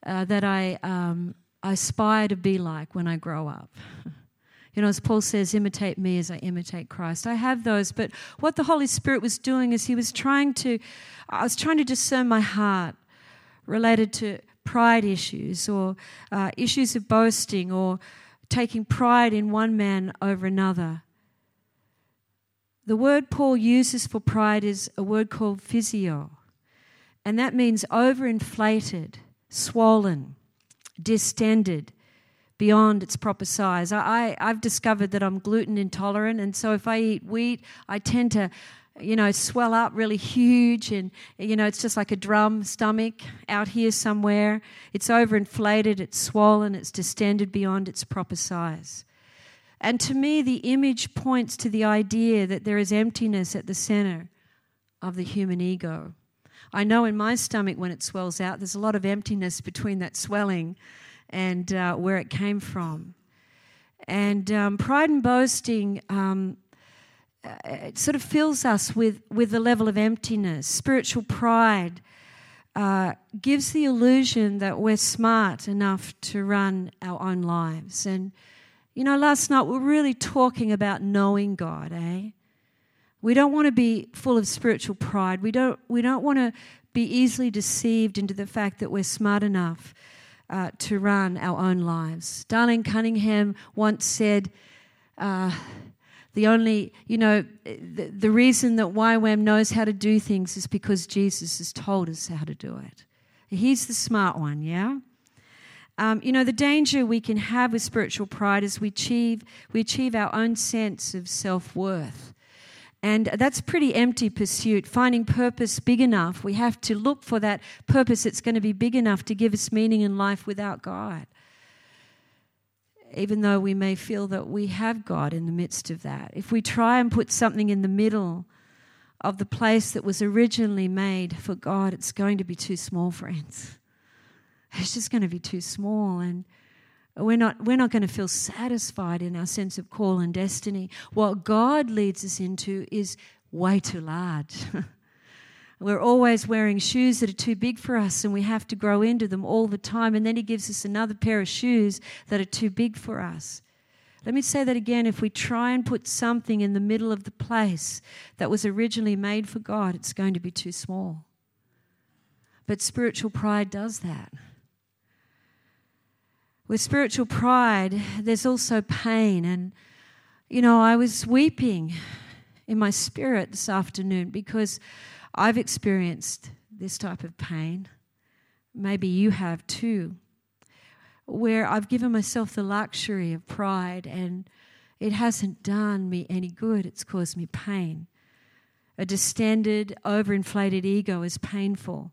aspire to be like when I grow up. You know, as Paul says, imitate me as I imitate Christ. I have those, but what the Holy Spirit was doing is I was trying to discern my heart related to pride issues or issues of boasting or taking pride in one man over another. The word Paul uses for pride is a word called physio, and that means overinflated, swollen, distended, beyond its proper size. I've discovered that I'm gluten intolerant, and so if I eat wheat, I tend to, swell up really huge, and, it's just like a drum stomach out here somewhere. It's overinflated, it's swollen, it's distended beyond its proper size. And to me, the image points to the idea that there is emptiness at the center of the human ego. I know in my stomach when it swells out, there's a lot of emptiness between that swelling and where it came from. And pride and boasting, it sort of fills us with a level of emptiness. Spiritual pride gives the illusion that we're smart enough to run our own lives. And, last night we were really talking about knowing God, eh? We don't want to be full of spiritual pride. We don't want to be easily deceived into the fact that we're smart enough to run our own lives. Darlene Cunningham once said, the reason that YWAM knows how to do things is because Jesus has told us how to do it. He's the smart one, yeah? The danger we can have with spiritual pride is we achieve our own sense of self-worth. And that's pretty empty pursuit. Finding purpose big enough, we have to look for that purpose that's going to be big enough to give us meaning in life without God. Even though we may feel that we have God in the midst of that. If we try and put something in the middle of the place that was originally made for God, it's going to be too small, friends. It's just going to be too small, and we're not going to feel satisfied in our sense of call and destiny. What God leads us into is way too large. We're always wearing shoes that are too big for us, and we have to grow into them all the time, and then He gives us another pair of shoes that are too big for us. Let me say that again. If we try and put something in the middle of the place that was originally made for God, it's going to be too small. But spiritual pride does that. With spiritual pride, there's also pain. And, I was weeping in my spirit this afternoon because I've experienced this type of pain. Maybe you have too, where I've given myself the luxury of pride and it hasn't done me any good. It's caused me pain. A distended, overinflated ego is painful.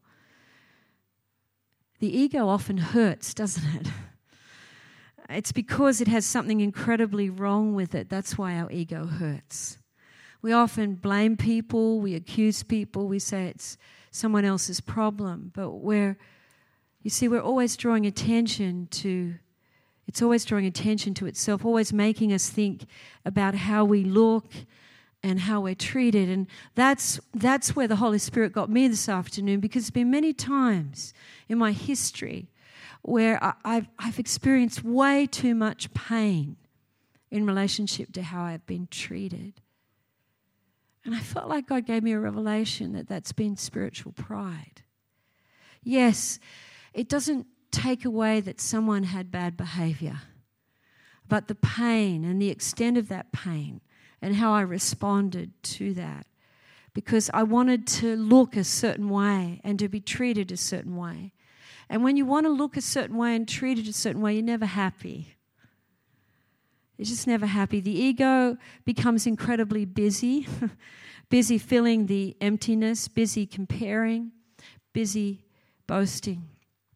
The ego often hurts, doesn't it? It's because it has something incredibly wrong with it. That's why our ego hurts. We often blame people, we accuse people, we say it's someone else's problem, but we're always drawing attention to itself, always making us think about how we look and how we're treated. And that's where the Holy Spirit got me this afternoon, because there's been many times in my history where I've experienced way too much pain in relationship to how I've been treated. And I felt like God gave me a revelation that that's been spiritual pride. Yes, it doesn't take away that someone had bad behavior, but the pain and the extent of that pain and how I responded to that, because I wanted to look a certain way and to be treated a certain way. And when you want to look a certain way and treated a certain way, you're never happy. You're just never happy. The ego becomes incredibly busy, busy filling the emptiness, busy comparing, busy boasting.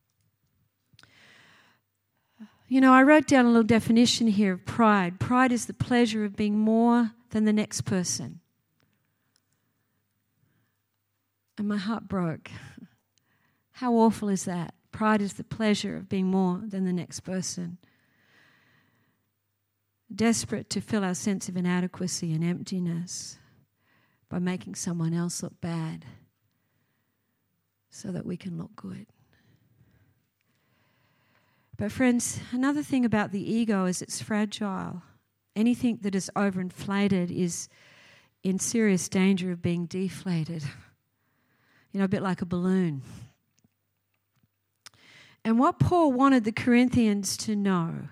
I wrote down a little definition here of pride. Pride is the pleasure of being more than the next person. And my heart broke. How awful is that? Pride is the pleasure of being more than the next person. Desperate to fill our sense of inadequacy and emptiness by making someone else look bad so that we can look good. But friends, another thing about the ego is it's fragile. Anything that is overinflated is in serious danger of being deflated. A bit like a balloon. And what Paul wanted the Corinthians to know,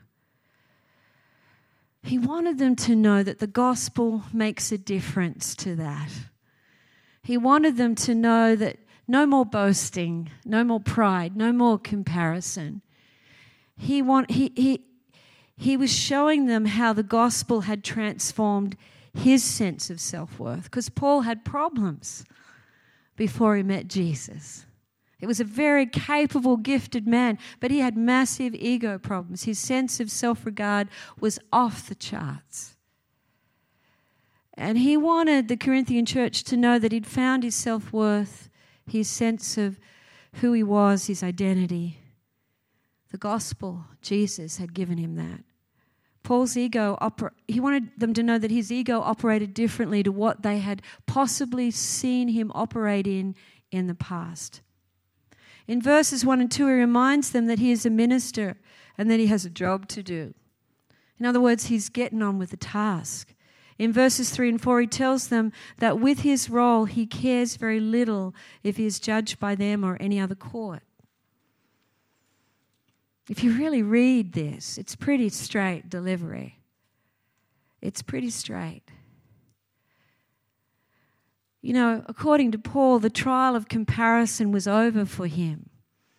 he wanted them to know that the gospel makes a difference to that. He wanted them to know that no more boasting, no more pride, no more comparison. He was showing them how the gospel had transformed his sense of self-worth, because Paul had problems before he met Jesus. It was a very capable, gifted man, but he had massive ego problems. His sense of self-regard was off the charts. And he wanted the Corinthian church to know that he'd found his self-worth his sense of who he was, his identity. The gospel, Jesus had given him that. Paul's ego, he wanted them to know that his ego operated differently to what they had possibly seen him operate in the past. In verses 1 and 2, he reminds them that he is a minister and that he has a job to do. In other words, he's getting on with the task. In verses 3 and 4, he tells them that with his role, he cares very little if he is judged by them or any other court. If you really read this, it's pretty straight delivery. It's pretty straight. You know, according to Paul, the trial of comparison was over for him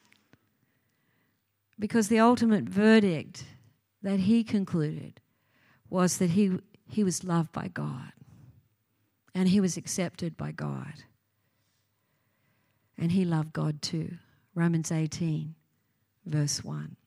because the ultimate verdict that he concluded was that he was loved by God and he was accepted by God and he loved God too. Romans 18. Verse 1.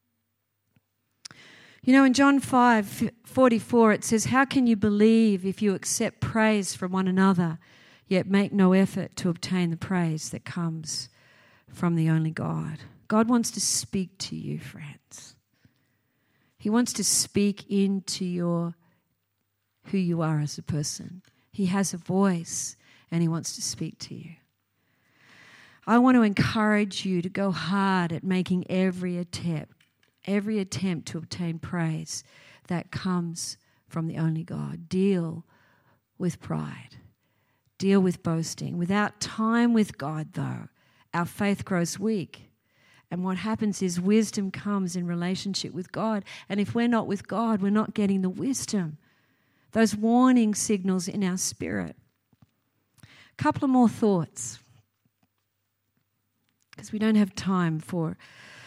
You know, in John 5:44, it says, "How can you believe if you accept praise from one another, yet make no effort to obtain the praise that comes from the only God?" God wants to speak to you, friends. He wants to speak into who you are as a person. He has a voice and he wants to speak to you. I want to encourage you to go hard at making every attempt to obtain praise that comes from the only God. Deal with pride. Deal with boasting. Without time with God, though, our faith grows weak. And what happens is wisdom comes in relationship with God. And if we're not with God, we're not getting the wisdom. Those warning signals in our spirit. A couple of more thoughts, because we don't have time for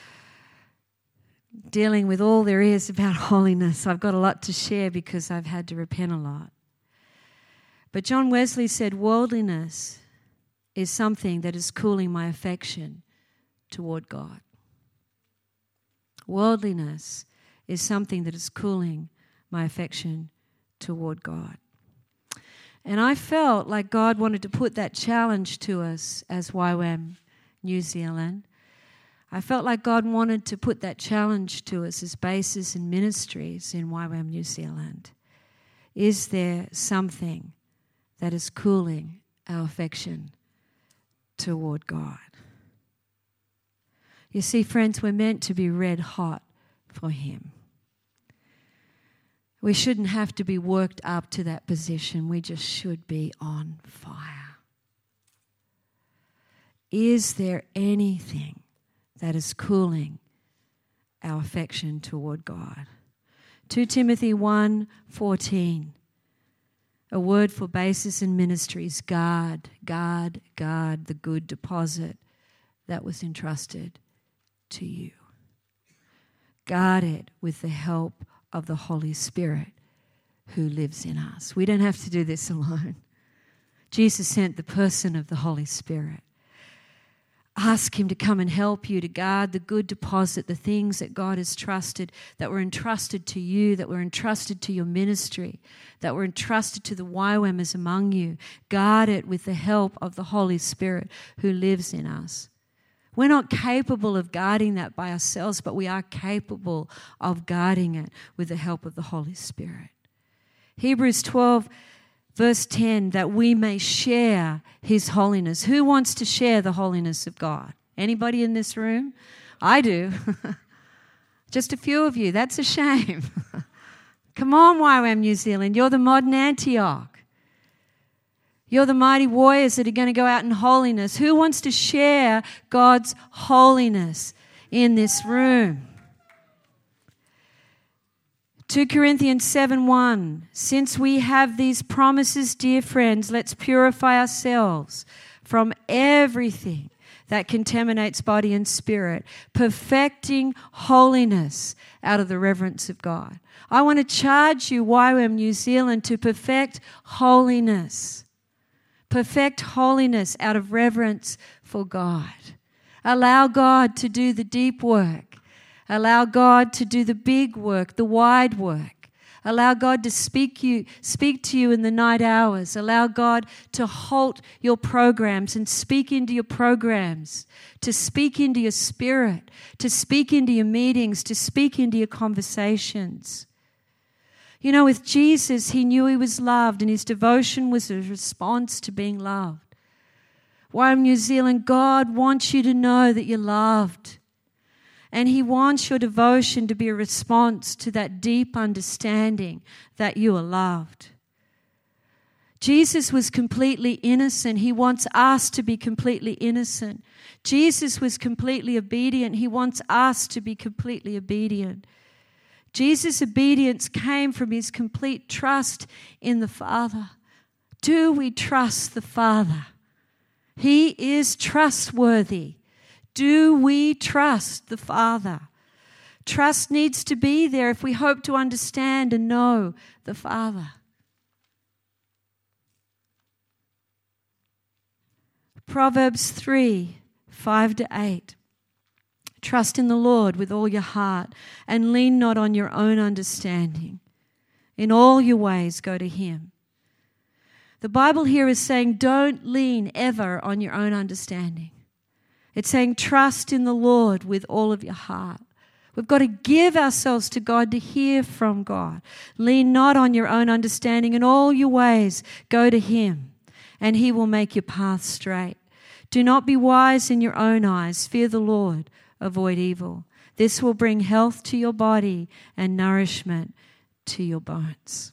dealing with all there is about holiness. I've got a lot to share because I've had to repent a lot. But John Wesley said, worldliness is something that is cooling my affection toward God. Worldliness is something that is cooling my affection toward God. And I felt like God wanted to put that challenge to us as YWAM New Zealand. I felt like God wanted to put that challenge to us as bases and ministries in YWAM New Zealand. Is there something that is cooling our affection toward God? You see, friends, we're meant to be red hot for Him. We shouldn't have to be worked up to that position. We just should be on fire. Is there anything that is cooling our affection toward God? 2 Timothy 1:14. A word for bases and ministries. Guard the good deposit that was entrusted to you. Guard it with the help of the Holy Spirit who lives in us. We don't have to do this alone. Jesus sent the person of the Holy Spirit. Ask Him to come and help you to guard the good deposit, the things that God has trusted, that were entrusted to you, that were entrusted to your ministry, that were entrusted to the YWAMers among you. Guard it with the help of the Holy Spirit who lives in us. We're not capable of guarding that by ourselves, but we are capable of guarding it with the help of the Holy Spirit. Hebrews 12 Verse 10, that we may share His holiness. Who wants to share the holiness of God? Anybody in this room? I do. Just a few of you. That's a shame. Come on, YWAM New Zealand. You're the modern Antioch. You're the mighty warriors that are going to go out in holiness. Who wants to share God's holiness in this room? 2 Corinthians 7:1, since we have these promises, dear friends, let's purify ourselves from everything that contaminates body and spirit, perfecting holiness out of the reverence of God. I want to charge you, YWAM New Zealand, to perfect holiness. Perfect holiness out of reverence for God. Allow God to do the deep work. Allow God to do the big work, the wide work. Allow God to speak to you in the night hours. Allow God to halt your programs and speak into your programs, to speak into your spirit, to speak into your meetings, to speak into your conversations. You know, with Jesus, he knew he was loved, and his devotion was a response to being loved. YWAM New Zealand, God wants you to know that you're loved. And he wants your devotion to be a response to that deep understanding that you are loved. Jesus was completely innocent. He wants us to be completely innocent. Jesus was completely obedient. He wants us to be completely obedient. Jesus' obedience came from his complete trust in the Father. Do we trust the Father? He is trustworthy. Do we trust the Father? Trust needs to be there if we hope to understand and know the Father. Proverbs 3:5-8. Trust in the Lord with all your heart and lean not on your own understanding. In all your ways go to him. The Bible here is saying don't lean ever on your own understanding. It's saying trust in the Lord with all of your heart. We've got to give ourselves to God to hear from God. Lean not on your own understanding. In all your ways go to him, and he will make your path straight. Do not be wise in your own eyes. Fear the Lord. Avoid evil. This will bring health to your body and nourishment to your bones.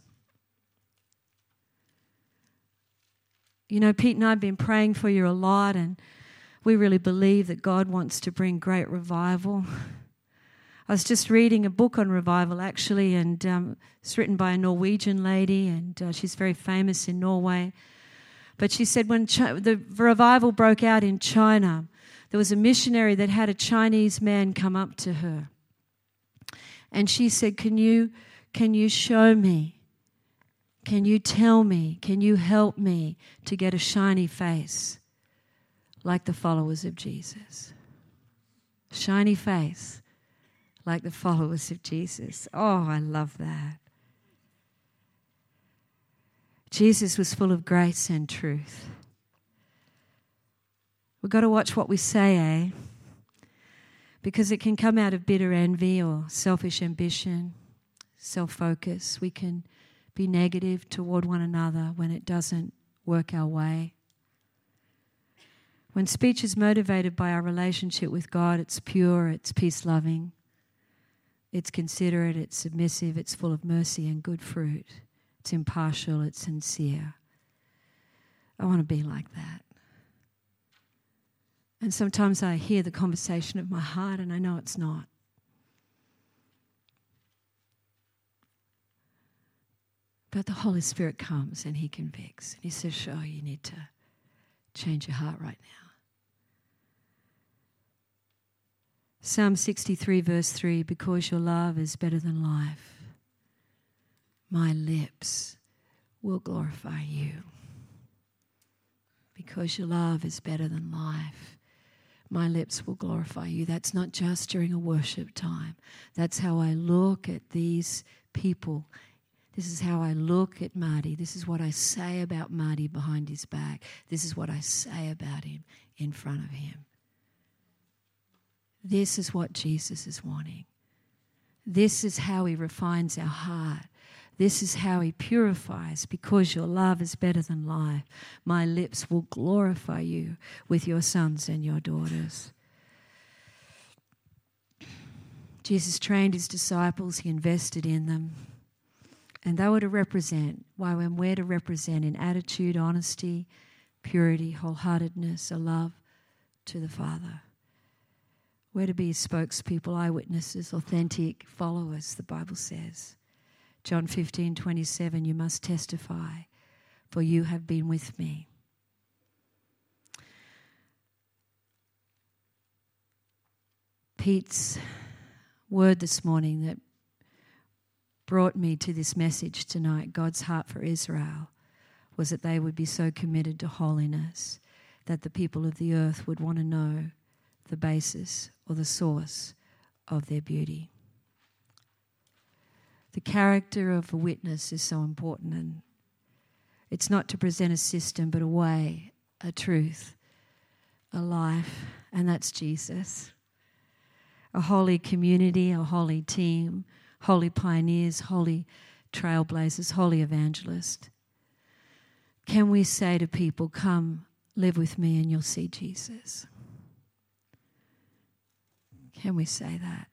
You know, Pete and I have been praying for you a lot, and we really believe that God wants to bring great revival. I was just reading a book on revival, actually, and it's written by a Norwegian lady, and she's very famous in Norway. But she said when the revival broke out in China, there was a missionary that had a Chinese man come up to her. And she said, can you show me? Can you tell me? Can you help me to get a shiny face like the followers of Jesus? Shiny face like the followers of Jesus. Oh, I love that. Jesus was full of grace and truth. We've got to watch what we say, eh? Because it can come out of bitter envy or selfish ambition, self-focus. We can be negative toward one another when it doesn't work our way. When speech is motivated by our relationship with God, it's pure, it's peace-loving, it's considerate, it's submissive, it's full of mercy and good fruit. It's impartial, it's sincere. I want to be like that. And sometimes I hear the conversation of my heart and I know it's not. But the Holy Spirit comes and he convicts. And he says, sure, you need to change your heart right now. Psalm 63 verse 3, because your love is better than life, my lips will glorify you. Because your love is better than life, my lips will glorify you. That's not just during a worship time. That's how I look at these people. This is how I look at Marty. This is what I say about Marty behind his back. This is what I say about him in front of him. This is what Jesus is wanting. This is how he refines our heart. This is how he purifies. Because your love is better than life, my lips will glorify you with your sons and your daughters. Jesus trained his disciples. He invested in them. And they were to represent, when we're to represent in attitude, honesty, purity, wholeheartedness, a love to the Father. We're to be spokespeople, eyewitnesses, authentic followers, the Bible says. John 15:27, you must testify, for you have been with me. Pete's word this morning that brought me to this message tonight, God's heart for Israel, was that they would be so committed to holiness that the people of the earth would want to know the basis or the source of their beauty. The character of a witness is so important, and it's not to present a system, but a way, a truth, a life, and that's Jesus. A holy community, a holy team, holy pioneers, holy trailblazers, holy evangelists. Can we say to people, come live with me and you'll see Jesus? Can we say that?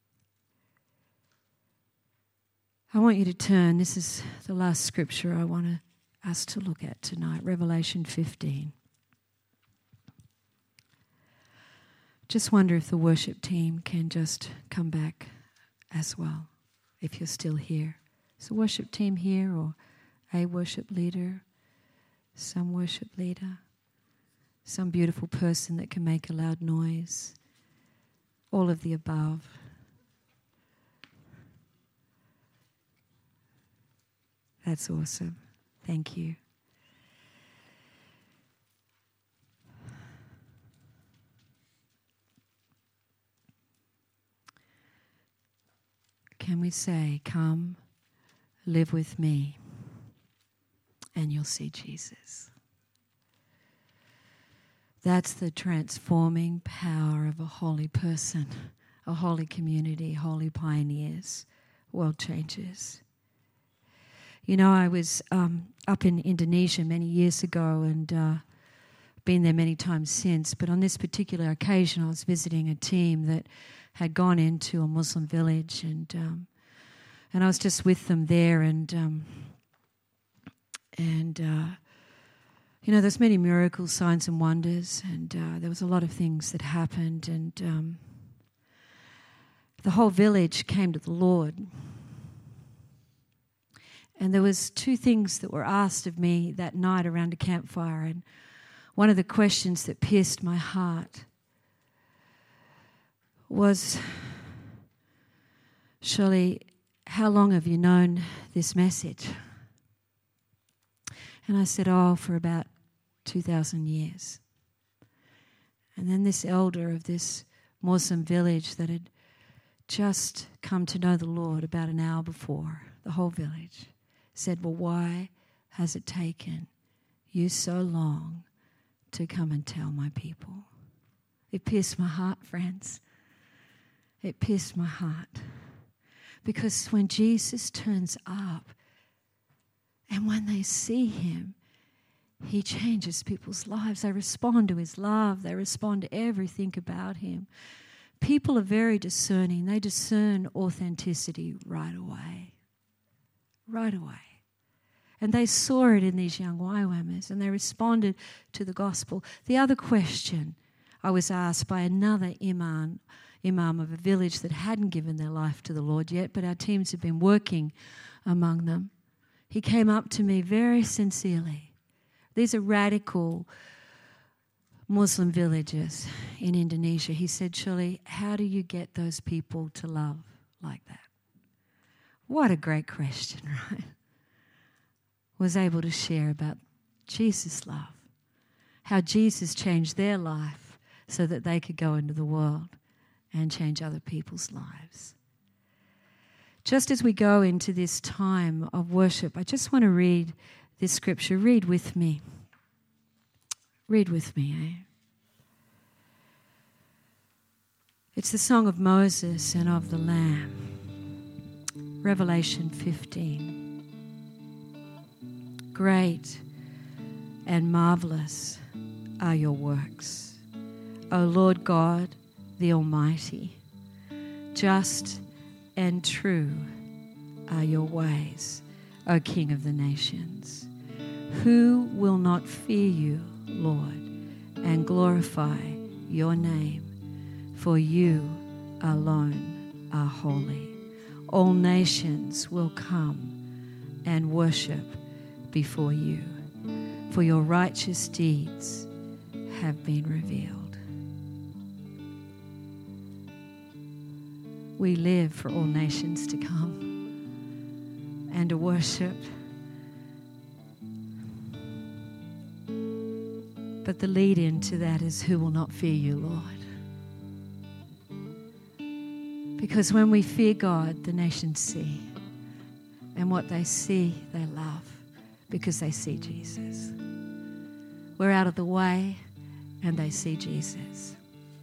I want you to turn. This is the last scripture I want us to look at tonight, Revelation 15. Just wonder if the worship team can just come back as well, if you're still here. Is the worship team here, or a worship leader, some worship leader, some beautiful person that can make a loud noise? All of the above. That's awesome. Thank you. Can we say, come, live with me, and you'll see Jesus? That's the transforming power of a holy person, a holy community, holy pioneers, world changers. You know, I was up in Indonesia many years ago and been there many times since, but on this particular occasion I was visiting a team that had gone into a Muslim village, and I was just with them there, and you know, there's many miracles, signs and wonders, and there was a lot of things that happened, and the whole village came to the Lord. And there was two things that were asked of me that night around a campfire, and one of the questions that pierced my heart was, Shirley, how long have you known this message? And I said, for about 2,000 years. And then this elder of this Muslim village that had just come to know the Lord about an hour before, the whole village, said, well, why has it taken you so long to come and tell my people? It pierced my heart, friends. It pierced my heart. Because when Jesus turns up and when they see him, he changes people's lives. They respond to his love. They respond to everything about him. People are very discerning. They discern authenticity right away. Right away. And they saw it in these young YWAMers, and they responded to the gospel. The other question I was asked by another imam of a village that hadn't given their life to the Lord yet, but our teams had been working among them. He came up to me very sincerely. These are radical Muslim villages in Indonesia. He said, Shirley, how do you get those people to love like that? What a great question, right? Was able to share about Jesus' love, how Jesus changed their life so that they could go into the world and change other people's lives. Just as we go into this time of worship, I just want to read this scripture. Read with me. Read with me, eh? It's the song of Moses and of the Lamb. Revelation 15. Great and marvelous are your works, O Lord God, the Almighty. Just and true are your ways, O King of the nations. Who will not fear you, Lord, and glorify your name? For you alone are holy. All nations will come and worship before you, for your righteous deeds have been revealed. We live for all nations to come and to worship. But the lead into that is, who will not fear you, Lord? Because when we fear God, the nations see. And what they see, they love because they see Jesus. We're out of the way and they see Jesus.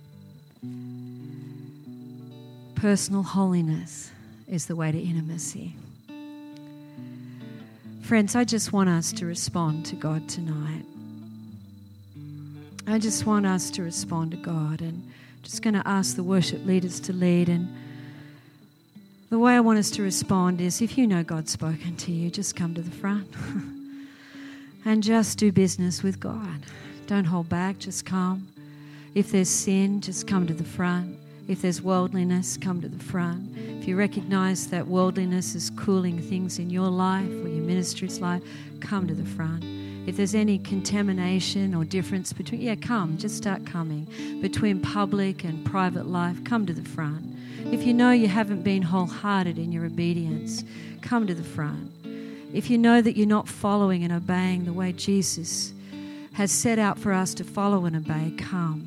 Personal holiness is the way to intimacy. Friends, I just want us to respond to God tonight. I just want us to respond to God, and just going to ask the worship leaders to lead. And the way I want us to respond is, if you know God's spoken to you, just come to the front and just do business with God. Don't hold back, just come. If there's sin, just come to the front. If there's worldliness, come to the front. If you recognize that worldliness is cooling things in your life or your ministry's life, come to the front. If there's any contamination or difference between, come, just start coming. Between public and private life, come to the front. If you know you haven't been wholehearted in your obedience, come to the front. If you know that you're not following and obeying the way Jesus has set out for us to follow and obey, come.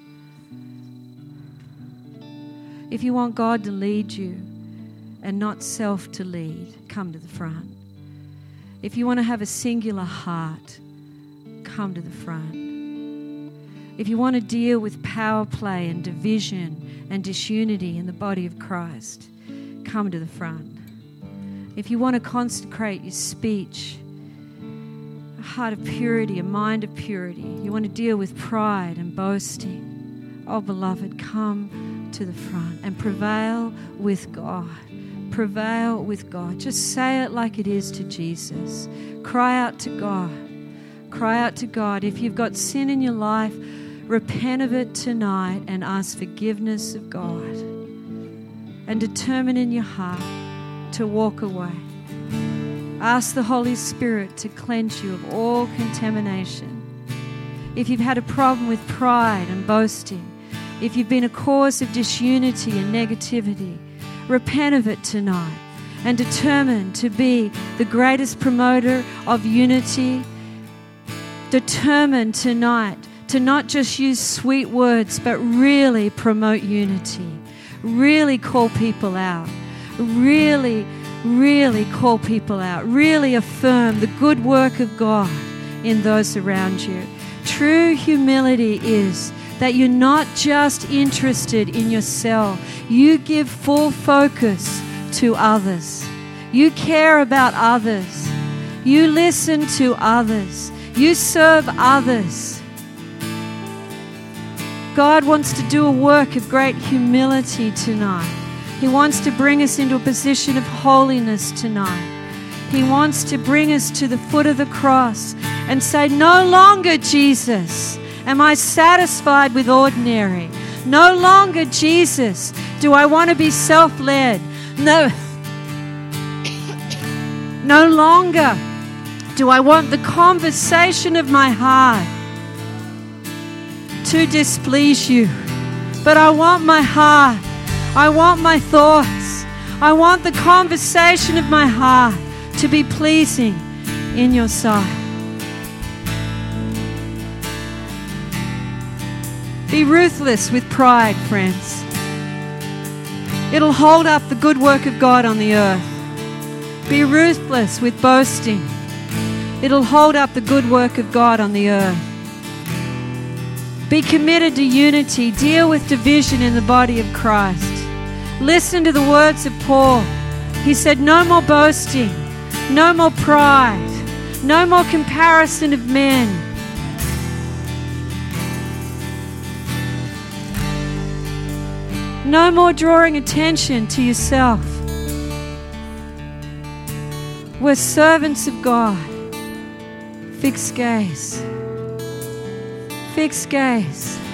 If you want God to lead you and not self to lead, come to the front. If you want to have a singular heart, come to the front. If you want to deal with power play and division and disunity in the body of Christ, come to the front. If you want to consecrate your speech, a heart of purity, a mind of purity, you want to deal with pride and boasting, oh beloved, come to the front and prevail with God. Prevail with God. Just say it like it is to Jesus. Cry out to God. Cry out to God. If you've got sin in your life, repent of it tonight and ask forgiveness of God. And determine in your heart to walk away. Ask the Holy Spirit to cleanse you of all contamination. If you've had a problem with pride and boasting, if you've been a cause of disunity and negativity, repent of it tonight and determine to be the greatest promoter of unity. Determine tonight to not just use sweet words, but really promote unity. Really call people out. Really call people out. Really affirm the good work of God in those around you. True humility is that you're not just interested in yourself. You give full focus to others. You care about others. You listen to others. You serve others. God wants to do a work of great humility tonight. He wants to bring us into a position of holiness tonight. He wants to bring us to the foot of the cross and say, no longer, Jesus, am I satisfied with ordinary? No longer, Jesus, do I want to be self-led. No longer do I want the conversation of my heart to displease you. But I want my heart. I want my thoughts. I want the conversation of my heart to be pleasing in your sight. Be ruthless with pride, friends. It'll hold up the good work of God on the earth. Be ruthless with boasting. It'll hold up the good work of God on the earth. Be committed to unity. Deal with division in the body of Christ. Listen to the words of Paul. He said, no more boasting, no more pride, no more comparison of men. No more drawing attention to yourself. We're servants of God. Fixed gaze. Fixed gaze.